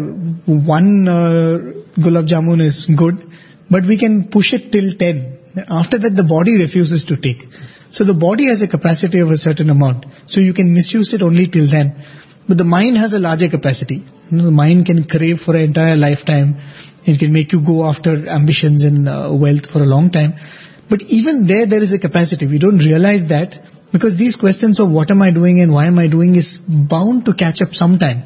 Speaker 1: one uh, gulab jamun is good, but we can push it till ten. After that, the body refuses to take. So the body has a capacity of a certain amount. So you can misuse it only till then. But the mind has a larger capacity. You know, the mind can crave for an entire lifetime. It can make you go after ambitions and uh, wealth for a long time. But even there, there is a capacity. We don't realize that because these questions of what am I doing and why am I doing is bound to catch up sometime.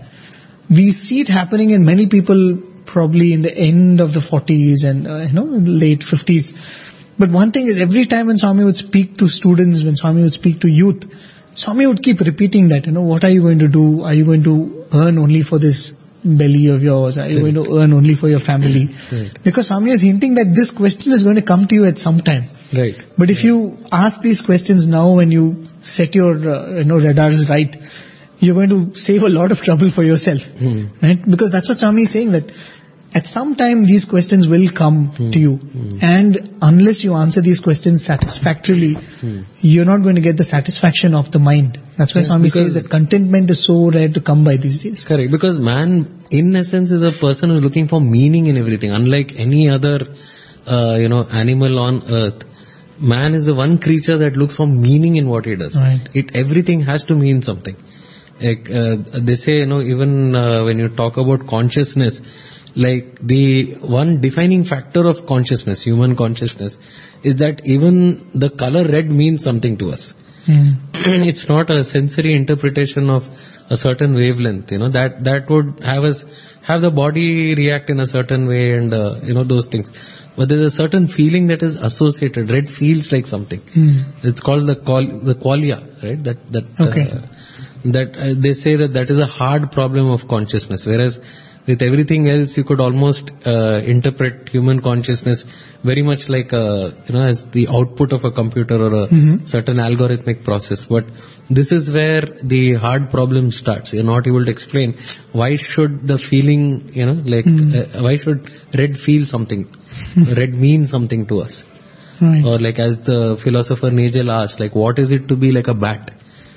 Speaker 1: We see it happening in many people probably in the end of the forties and uh, you know late fifties. But one thing is, every time when Swami would speak to students, when Swami would speak to youth, Swami would keep repeating that, you know, what are you going to do? Are you going to earn only for this belly of yours? Are you
Speaker 2: Correct.
Speaker 1: going to earn only for your family?
Speaker 2: Right.
Speaker 1: Because Swami is hinting that this question is going to come to you at some time.
Speaker 2: Right.
Speaker 1: But if you ask these questions now when you set your uh, you know radars right, you're going to save a lot of trouble for yourself.
Speaker 2: Hmm.
Speaker 1: Right? Because that's what Swami is saying, that at some time these questions will come
Speaker 2: Hmm.
Speaker 1: to you.
Speaker 2: Hmm.
Speaker 1: And unless you answer these questions satisfactorily,
Speaker 2: Hmm.
Speaker 1: you're not going to get the satisfaction of the mind. That's why
Speaker 2: Yeah,
Speaker 1: Swami
Speaker 2: because-
Speaker 1: says that contentment is so rare to come by these days.
Speaker 2: Correct. Because man, in essence, is a person who's looking for meaning in everything. Unlike any other, uh, you know, animal on earth, man is the one creature that looks for meaning in what he does.
Speaker 1: Right.
Speaker 2: It everything has to mean something. Like uh, they say, you know, even uh, when you talk about consciousness, like the one defining factor of consciousness, human consciousness, is that even the color red means something to us.
Speaker 1: Hmm.
Speaker 2: It's not a sensory interpretation of a certain wavelength, you know, that, that would have us, have the body react in a certain way and, uh, you know, those things. But there's a certain feeling that is associated. Red feels like something.
Speaker 1: Hmm.
Speaker 2: It's called the qual- the qualia, right? That, that,
Speaker 1: Okay.
Speaker 2: uh, that uh, they say that that is a hard problem of consciousness, whereas with everything else you could almost uh, interpret human consciousness very much like a, you know, as the output of a computer or a
Speaker 1: Mhm.
Speaker 2: certain algorithmic process. But this is where the hard problem starts. You're not able to explain why should the feeling, you know, like
Speaker 1: Mm.
Speaker 2: uh, why should red feel something, red mean something to us,
Speaker 1: Right.
Speaker 2: or like as the philosopher Nagel asked, like what is it to be like a bat?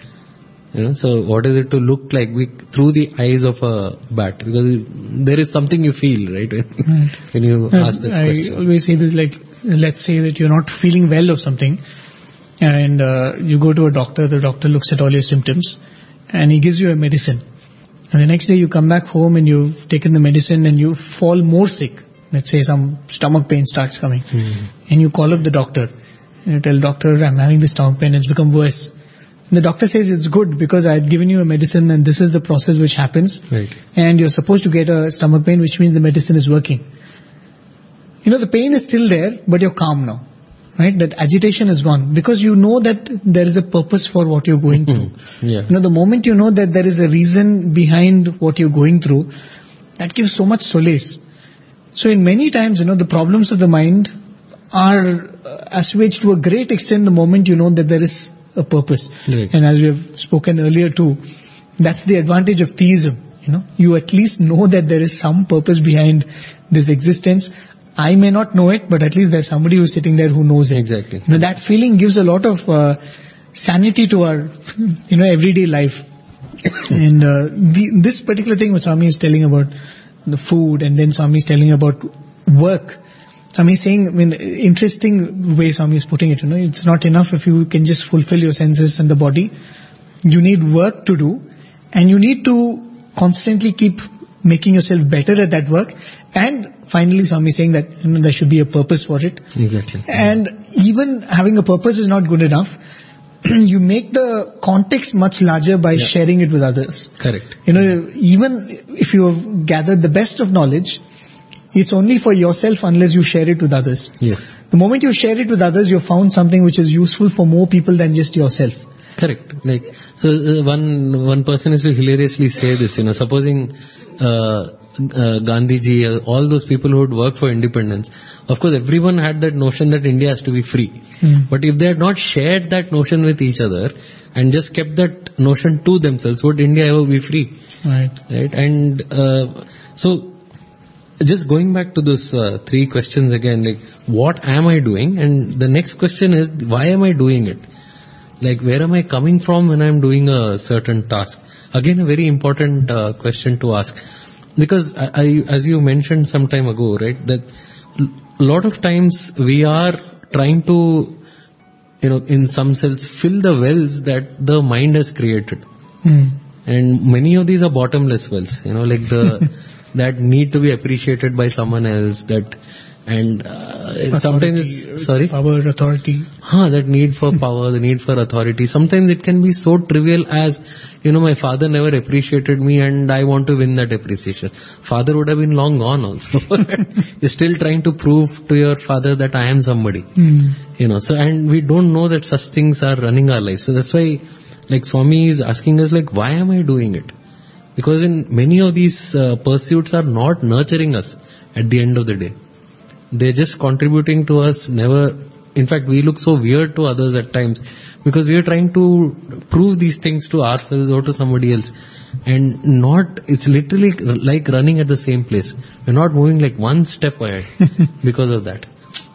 Speaker 2: You know, so what is it to look like we, through the eyes of a bat? Because there is something you feel, right, when,
Speaker 1: Right.
Speaker 2: when you
Speaker 1: Uh,
Speaker 2: ask that
Speaker 1: I
Speaker 2: question.
Speaker 1: always say this, like, let's say that you're not feeling well of something, and uh, you go to a doctor, the doctor looks at all your symptoms, and he gives you a medicine. And the next day you come back home and you've taken the medicine and you fall more sick. Let's say some stomach pain starts coming.
Speaker 2: Hmm.
Speaker 1: And you call up the doctor, and you tell doctor, I'm having this stomach pain, it's become worse. The doctor says it's good because I had given you a medicine and this is the process which happens.
Speaker 2: Right.
Speaker 1: And you're supposed to get a stomach pain, which means the medicine is working. You know, the pain is still there, but you're calm now. Right? That agitation is gone because you know that there is a purpose for what you're going through.
Speaker 2: Yeah.
Speaker 1: You know, the moment you know that there is a reason behind what you're going through, that gives so much solace. So in many times, you know, the problems of the mind are uh, assuaged to a great extent the moment you know that there is a purpose.
Speaker 2: Right.
Speaker 1: And as we have spoken earlier too, that's the advantage of theism. You know, you at least know that there is some purpose behind this existence. I may not know it, but at least there's somebody who's sitting there who knows it.
Speaker 2: Exactly.
Speaker 1: You know, that feeling gives a lot of uh, sanity to our, you know, everyday life. And uh, the, this particular thing which Swami is telling about the food, and then Swami is telling about work. Swami is saying, I mean, interesting way Swami is putting it, you know, it's not enough if you can just fulfill your senses and the body. You need work to do, and you need to constantly keep making yourself better at that work. And finally, Swami is saying that, you know, there should be a purpose for it.
Speaker 2: Exactly.
Speaker 1: And even having a purpose is not good enough. You make the context much larger by
Speaker 2: Yeah.
Speaker 1: sharing it with others.
Speaker 2: Correct.
Speaker 1: You know, even if you have gathered the best of knowledge, it's only for yourself unless you share it with others.
Speaker 2: Yes.
Speaker 1: The moment you share it with others, you've found something which is useful for more people than just yourself.
Speaker 2: Correct. Like, so uh, one one person is to hilariously say this, you know, supposing uh, uh, Gandhiji, uh, all those people who would work for independence, of course everyone had that notion that India has to be free.
Speaker 1: Hmm.
Speaker 2: But if they had not shared that notion with each other and just kept that notion to themselves, would India ever be free?
Speaker 1: Right.
Speaker 2: Right? And uh, so, just going back to those uh, three questions again, like, what am I doing? And the next question is, why am I doing it? Like, where am I coming from when I'm doing a certain task? Again, a very important uh, question to ask. Because, I, I, as you mentioned some time ago, right, that a lot of times we are trying to, you know, in some sense, fill the wells that the mind has created.
Speaker 1: Hmm.
Speaker 2: And many of these are bottomless wells, you know, like the, that need to be appreciated by someone else, that, and uh, sometimes it's, sorry?
Speaker 1: Power, authority.
Speaker 2: Huh, that need for power, the need for authority. Sometimes it can be so trivial as, you know, my father never appreciated me and I want to win that appreciation. Father would have been long gone also. You're still trying to prove to your father that I am somebody.
Speaker 1: Hmm.
Speaker 2: You know, so, and we don't know that such things are running our lives. So that's why, like, Swami is asking us, like, why am I doing it? Because in many of these uh, pursuits are not nurturing us at the end of the day. They're just contributing to us, never, in fact we look so weird to others at times because we are trying to prove these things to ourselves or to somebody else. And not, it's literally like running at the same place. We're not moving like one step ahead because of that.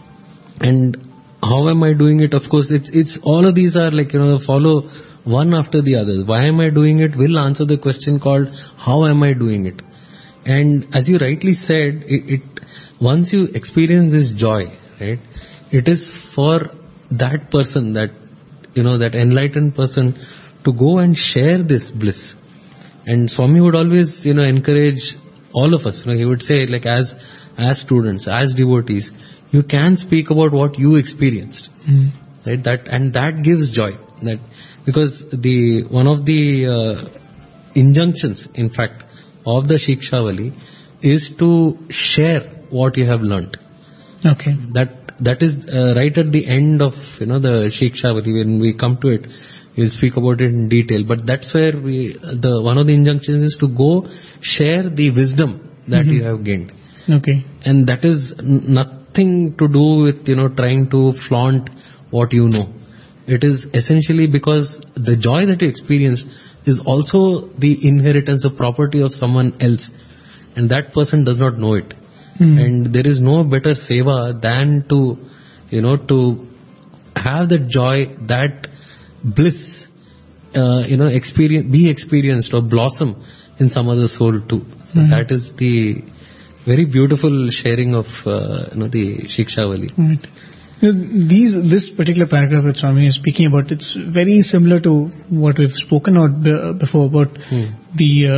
Speaker 2: And how am I doing it? Of course, it's, it's, all of these are like, you know, follow one after the other. Why am I doing it will answer the question called, how am I doing it? And as you rightly said, it, it once you experience this joy, right, it is for that person, that, you know, that enlightened person to go and share this bliss. And Swami would always, you know, encourage all of us. You know, he would say, like, as, as students, as devotees, you can speak about what you experienced, mm. right? That, and that gives joy. That, because the, one of the uh, injunctions, in fact, of the Shikshavali is to share what you have learnt.
Speaker 1: Okay.
Speaker 2: That, that is uh, right at the end of, you know, the Shikshavali. When we come to it, we'll speak about it in detail. But that's where we, the, one of the injunctions is to go share the wisdom that mm-hmm. you have gained.
Speaker 1: Okay.
Speaker 2: And that is nothing to do with, you know, trying to flaunt what you know. It is essentially because the joy that you experience is also the inheritance of property of someone else. And that person does not know it. Mm. And there is no better seva than to, you know, to have that joy, that bliss, uh, you know, experience, be experienced or blossom in some other soul too. So mm. that is the very beautiful sharing of, uh, you know, the Shikshavali.
Speaker 1: Right. You know, these, this particular paragraph that Swami is speaking about, it's very similar to what we've spoken about before about mm. the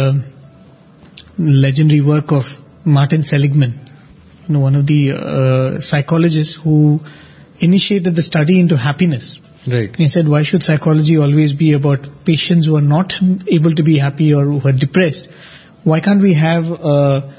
Speaker 1: uh, legendary work of Martin Seligman, you know, one of the uh, psychologists who initiated the study into happiness.
Speaker 2: Right.
Speaker 1: He said, why should psychology always be about patients who are not able to be happy or who are depressed? Why can't we have a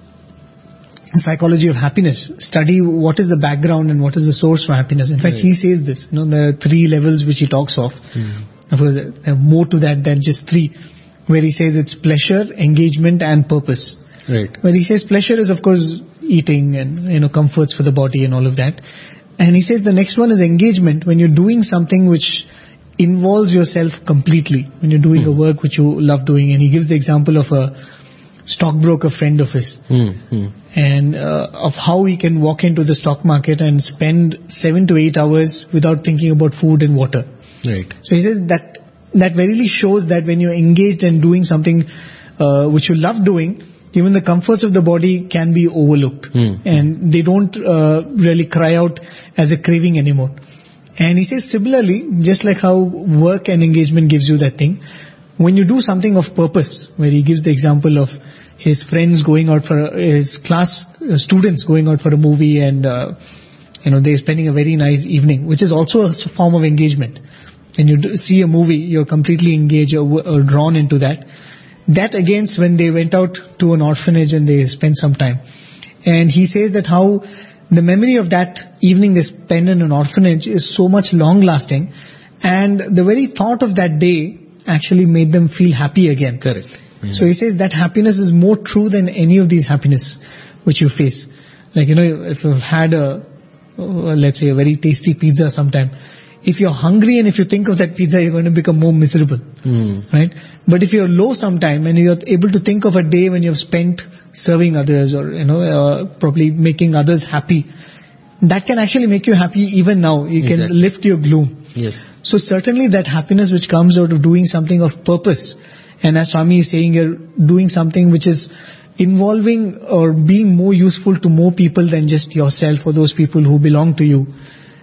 Speaker 1: psychology of happiness, study what is the background and what is the source for happiness? In fact, right. he says this, you know, there are three levels which he talks of. Mm. Of course, there are more to that than just three, where he says it's pleasure, engagement and purpose.
Speaker 2: Right.
Speaker 1: Where he says pleasure is of course eating and, you know, comforts for the body and all of that. And he says the next one is engagement, when you're doing something which involves yourself completely, when you're doing mm. a work which you love doing. And he gives the example of a stockbroker friend of his, mm-hmm. and uh, of how he can walk into the stock market and spend seven to eight hours without thinking about food and water.
Speaker 2: Right.
Speaker 1: So he says that that really shows that when you're engaged in doing something uh, which you love doing, even the comforts of the body can be overlooked, mm-hmm. and they don't uh, really cry out as a craving anymore. And he says similarly, just like how work and engagement gives you that thing, when you do something of purpose, where he gives the example of his friends going out for, a, his class uh, students going out for a movie and, uh, you know, they're spending a very nice evening, which is also a form of engagement. When you do see a movie, you're completely engaged or, or drawn into that. That against when they went out to an orphanage and they spent some time. And he says that how the memory of that evening they spent in an orphanage is so much long lasting, and the very thought of that day actually made them feel happy again.
Speaker 2: Correct. Yeah.
Speaker 1: So he says that happiness is more true than any of these happiness which you face. Like, you know, if you've had a, uh, let's say a very tasty pizza sometime, if you're hungry and if you think of that pizza, you're going to become more miserable. Mm. Right? But if you're low sometime and you're able to think of a day when you've spent serving others or, you know, uh, probably making others happy, that can actually make you happy even now. You
Speaker 2: exactly.
Speaker 1: can lift your gloom.
Speaker 2: Yes.
Speaker 1: So certainly that happiness which comes out of doing something of purpose, and as Swami is saying, you're doing something which is involving or being more useful to more people than just yourself or those people who belong to you,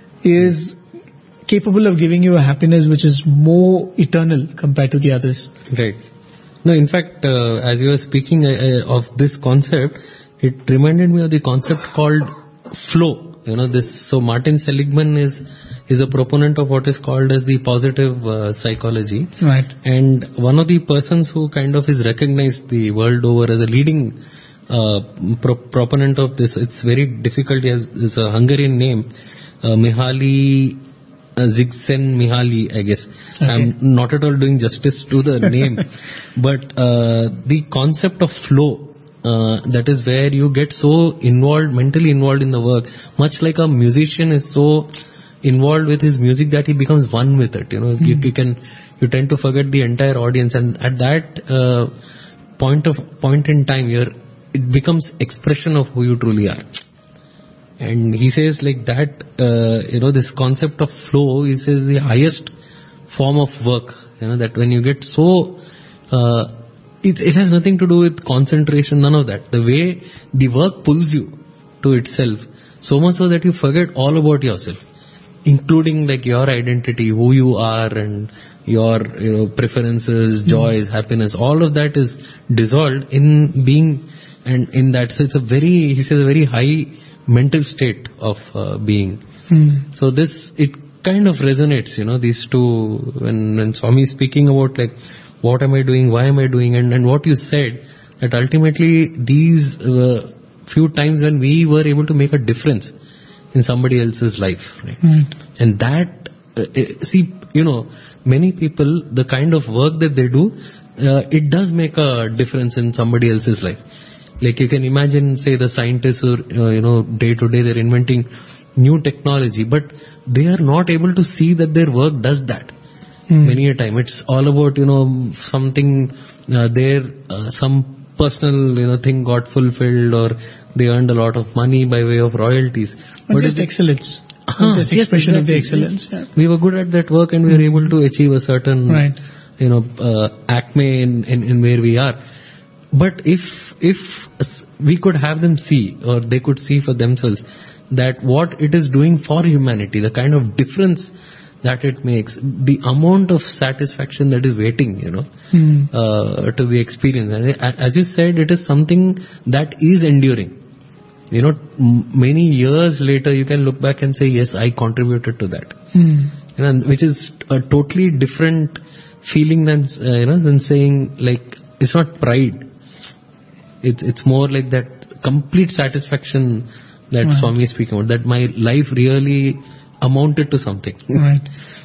Speaker 1: is capable of giving you a happiness which is more eternal compared to the others.
Speaker 2: Right. No, in fact, uh, as you were speaking uh, of this concept, it reminded me of the concept called flow. You know, this, so Martin Seligman is, is a proponent of what is called as the positive uh, psychology.
Speaker 1: Right.
Speaker 2: And one of the persons who kind of is recognized the world over as a leading uh, pro- proponent of this, it's very difficult, as it's a Hungarian name, uh, Mihaly uh, Csikszentmihalyi, I guess.
Speaker 1: Okay.
Speaker 2: I'm not at all doing justice to the name, but uh, the concept of flow. Uh, that is where you get so involved, mentally involved in the work, much like a musician is so involved with his music that he becomes one with it. You know, mm-hmm. you, you can, you tend to forget the entire audience, and at that uh, point of point in time, you're, it becomes expression of who you truly are. And he says like that, uh, you know, this concept of flow, he says the highest form of work. You know, that when you get so. Uh, It, it has nothing to do with concentration, none of that. The way the work pulls you to itself, so much so that you forget all about yourself, including like your identity, who you are, and your, you know, preferences, joys, mm. happiness. All of that is dissolved in being, and in that. So it's a very, he says, a very high mental state of uh, being. Mm. So this, it kind of resonates, you know, these two, when, when Swami is speaking about like, what am I doing? Why am I doing? And, and what you said, that ultimately these uh, few times when we were able to make a difference in somebody else's life. Right? Mm. And that, uh, see, you know, many people, the kind of work that they do, uh, it does make a difference in somebody else's life. Like you can imagine, say, the scientists who, uh, you know, day to day they're inventing new technology, but they are not able to see that their work does that. Hmm. Many a time it's all about, you know, something uh, there, uh, some personal, you know, thing got fulfilled, or they earned a lot of money by way of royalties.
Speaker 1: Or but just excellence. Uh-huh. Just expression yes, exactly. of the excellence. Yeah.
Speaker 2: We were good at that work, and we were able to achieve a certain,
Speaker 1: right.
Speaker 2: you know, uh, acme in, in, in where we are. But if, if we could have them see, or they could see for themselves, that what it is doing for humanity, the kind of difference that it makes, the amount of satisfaction that is waiting, you know, mm. uh, to be experienced. And as you said, it is something that is enduring. You know, m- many years later, you can look back and say, yes, I contributed to that. Mm. You know, which is a totally different feeling than, uh, you know, than saying, like, it's not pride. It's, it's more like that complete satisfaction that right. Swami is speaking about, that my life really amounted to something.
Speaker 1: Right.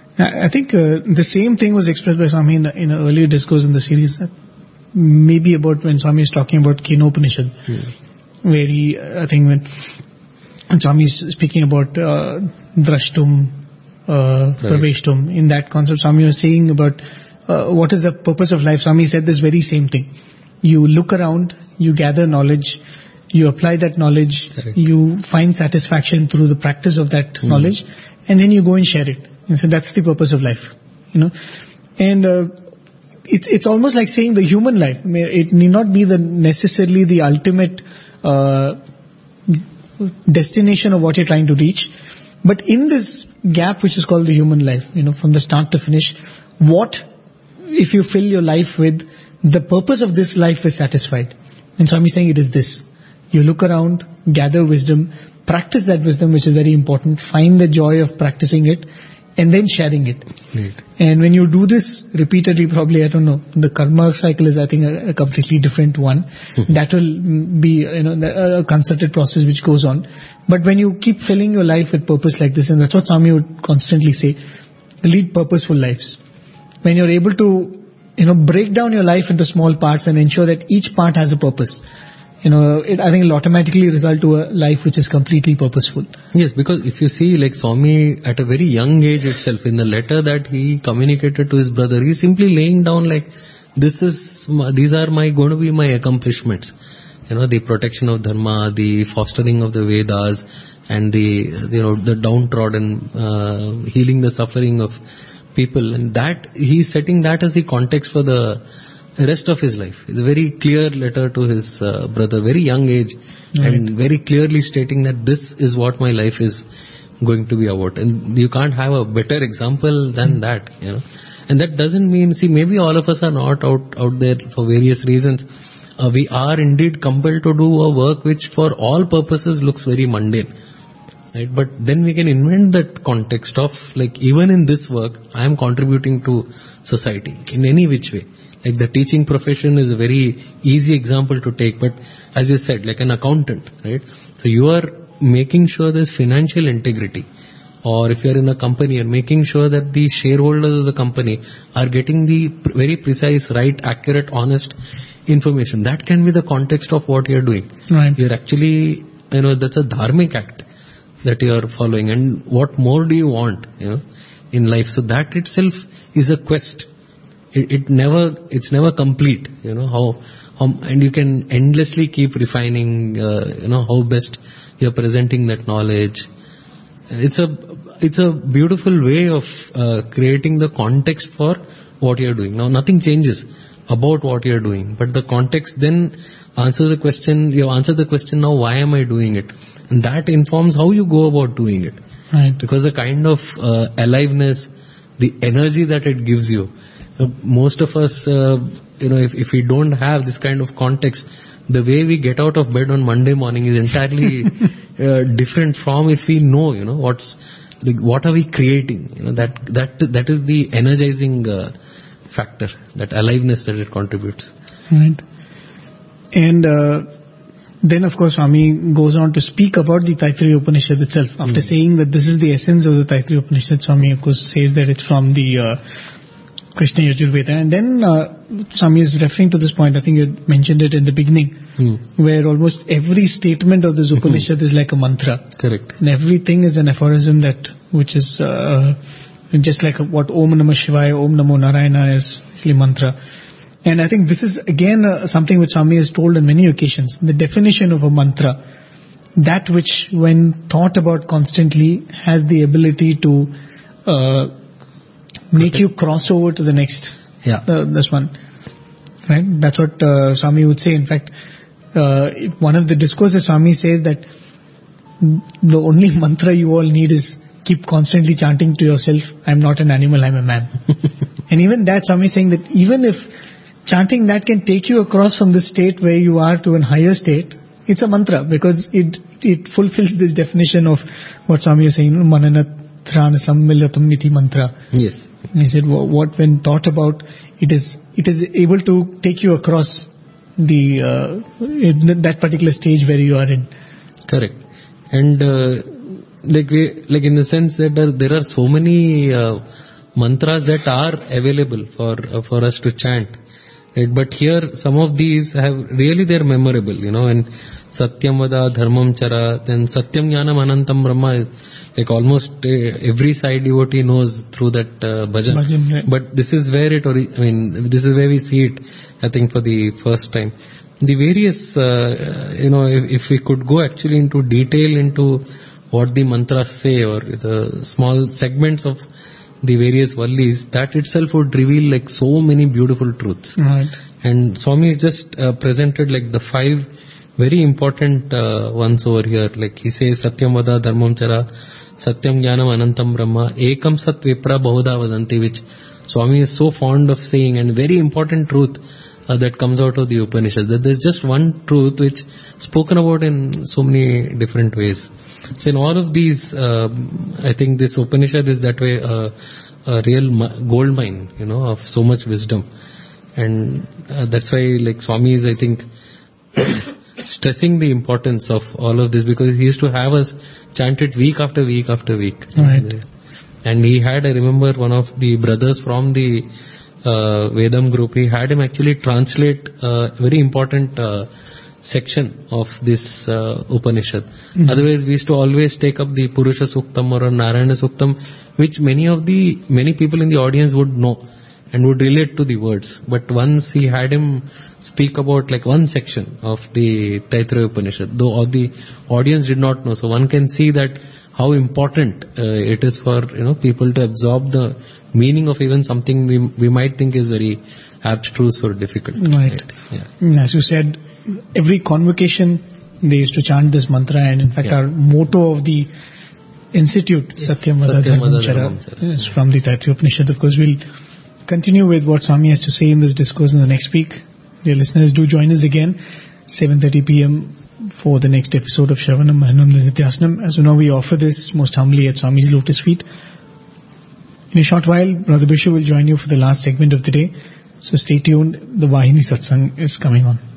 Speaker 1: I think uh, the same thing was expressed by Swami in, in an earlier discourse in the series, uh, maybe about when Swami is talking about Kenopanishad, hmm. where he, I think when, when Swami is speaking about uh, Drashtum, uh, right. Praveshtum, in that concept, Swami was saying about uh, what is the purpose of life. Swami said this very same thing. You look around, you gather knowledge, you apply that knowledge, correct. You find satisfaction through the practice of that mm. knowledge, and then you go and share it. And so that's the purpose of life, you know. And uh, it's it's almost like saying the human life. I mean, it need not be the necessarily the ultimate uh, destination of what you're trying to reach, but in this gap which is called the human life, you know, from the start to finish, what if you fill your life with the purpose of this life is satisfied? And so I'm saying it is this. You look around, gather wisdom, practice that wisdom, which is very important, find the joy of practicing it, and then sharing it.
Speaker 2: Right.
Speaker 1: And when you do this repeatedly, probably, I don't know, the karma cycle is, I think, a, a completely different one. Mm-hmm. That will be, you know, the, a concerted process which goes on. But when you keep filling your life with purpose like this, and that's what Swami would constantly say, lead purposeful lives. When you're able to, you know, break down your life into small parts and ensure that each part has a purpose, you know, it, I think it'll automatically result to a life which is completely purposeful.
Speaker 2: Yes, because if you see, like Swami at a very young age itself, in the letter that he communicated to his brother, he's simply laying down like, this is, these are my, going to be my accomplishments. You know, the protection of Dharma, the fostering of the Vedas, and the, you know, the downtrodden, uh, healing the suffering of people. And that, he's setting that as the context for the rest of his life. It's a very clear letter to his uh, brother, very young age, right. And very clearly stating that this is what my life is going to be about. And you can't have a better example than mm. that, you know. And that doesn't mean, see, maybe all of us are not out, out there for various reasons. Uh, we are indeed compelled to do a work which for all purposes looks very mundane. Right? But then we can invent that context of, like, even in this work, I am contributing to society in any which way. Like the teaching profession is a very easy example to take, but as you said, like an accountant, right? So you are making sure there's financial integrity or if you're in a company, you're making sure that the shareholders of the company are getting the pr- very precise, right, accurate, honest information. That can be the context of what you're doing.
Speaker 1: Right.
Speaker 2: You're actually, you know, that's a dharmic act that you're following. And what more do you want, you know, in life? So that itself is a quest. It, it never, it's never complete, you know, how, how, and you can endlessly keep refining, uh, you know, how best you're presenting that knowledge. It's a, it's a beautiful way of uh, creating the context for what you're doing. Now nothing changes about what you're doing, but the context then answers the question, you answer the question, now why am I doing it? And that informs how you go about doing it.
Speaker 1: Right.
Speaker 2: Because the kind of uh, aliveness, the energy that it gives you, uh, most of us, uh, you know, if, if we don't have this kind of context, the way we get out of bed on Monday morning is entirely uh, different from if we know, you know, what's, like, what are we creating? You know, that that that is the energizing uh, factor, that aliveness that it contributes.
Speaker 1: Right. And uh, then, of course, Swami goes on to speak about the Taittiriya Upanishad itself. After mm. saying that this is the essence of the Taittiriya Upanishad, Swami, of course, says that it's from the uh, Krishna Yajurveda. And then uh, Swami is referring to this point, I think you mentioned it in the beginning, mm. where almost every statement of this Upanishad is like a mantra.
Speaker 2: Correct.
Speaker 1: And everything is an aphorism that, which is uh, just like what Om Namah Shivaya, Om Namo Narayana is actually mantra. And I think this is again uh, something which Swami has told on many occasions. The definition of a mantra, that which when thought about constantly has the ability to uh, make you cross over to the next.
Speaker 2: Yeah.
Speaker 1: Uh, this one. Right? That's what uh, Swami would say. In fact, uh, one of the discourses, Swami says that the only mantra you all need is keep constantly chanting to yourself, I'm not an animal, I'm a man. And even that, Swami is saying that even if chanting that can take you across from this state where you are to a higher state, it's a mantra because it it fulfills this definition of what Swami is saying, mananatrana sammillatam iti mantra.
Speaker 2: Yes.
Speaker 1: And he said what when thought about, it is it is able to take you across the uh, that particular stage where you are in.
Speaker 2: Correct. And uh, like we, like in the sense that there, there are so many uh, mantras that are available for uh, for us to chant. Right? But here some of these have really they're memorable, you know, and Satyam Vada, Dharmam Chara, then Satyam Jnanam Anantam Brahma is like almost uh, every Sai devotee knows through that uh, bhajan.
Speaker 1: bhajan right.
Speaker 2: But this is where it, ori- I mean, this is where we see it, I think, for the first time. The various, uh, you know, if, if we could go actually into detail into what the mantras say or the small segments of the various vallis, that itself would reveal like so many beautiful truths.
Speaker 1: Right.
Speaker 2: And Swami has just uh, presented like the five very important uh, ones over here. Like he says, Satyam Vada, Dharmam Chara, Satyam Jnanam Anantam Brahma, Ekam Sat Vipra Bahuda Vadanti, which Swami is so fond of saying, and very important truth uh, that comes out of the Upanishads, that there's just one truth which spoken about in so many different ways. So in all of these, uh, I think this Upanishad is that way uh, a real gold mine, you know, of so much wisdom. And uh, that's why like Swami is, I think, stressing the importance of all of this, because he used to have us chant it week after week after week.
Speaker 1: Right.
Speaker 2: And he had, I remember, one of the brothers from the uh, Vedam group, he had him actually translate a very important uh, section of this uh, Upanishad. Mm-hmm. Otherwise, we used to always take up the Purusha Suktam or Narayana Suktam, which many of the, many people in the audience would know and would relate to the words. But once he had him speak about like one section of the Taittiriya Upanishad, though all the audience did not know. So one can see that how important uh, it is for, you know, people to absorb the meaning of even something we we might think is very abstruse or difficult.
Speaker 1: Right.
Speaker 2: right? Yeah.
Speaker 1: As you said, every convocation they used to chant this mantra, and in fact yeah. our motto of the institute, yes. Satyam Vada Dharmam Chara, is from the Taittiriya Upanishad. Of course, we'll continue with what Swami has to say in this discourse in the next week. Dear listeners, do join us again, seven thirty p.m. for the next episode of Shravanam Mahanam Nityasanam. As you know, we offer this most humbly at Swami's lotus feet. In a short while, Brother Bishu will join you for the last segment of the day. So stay tuned. The Vahini Satsang is coming on.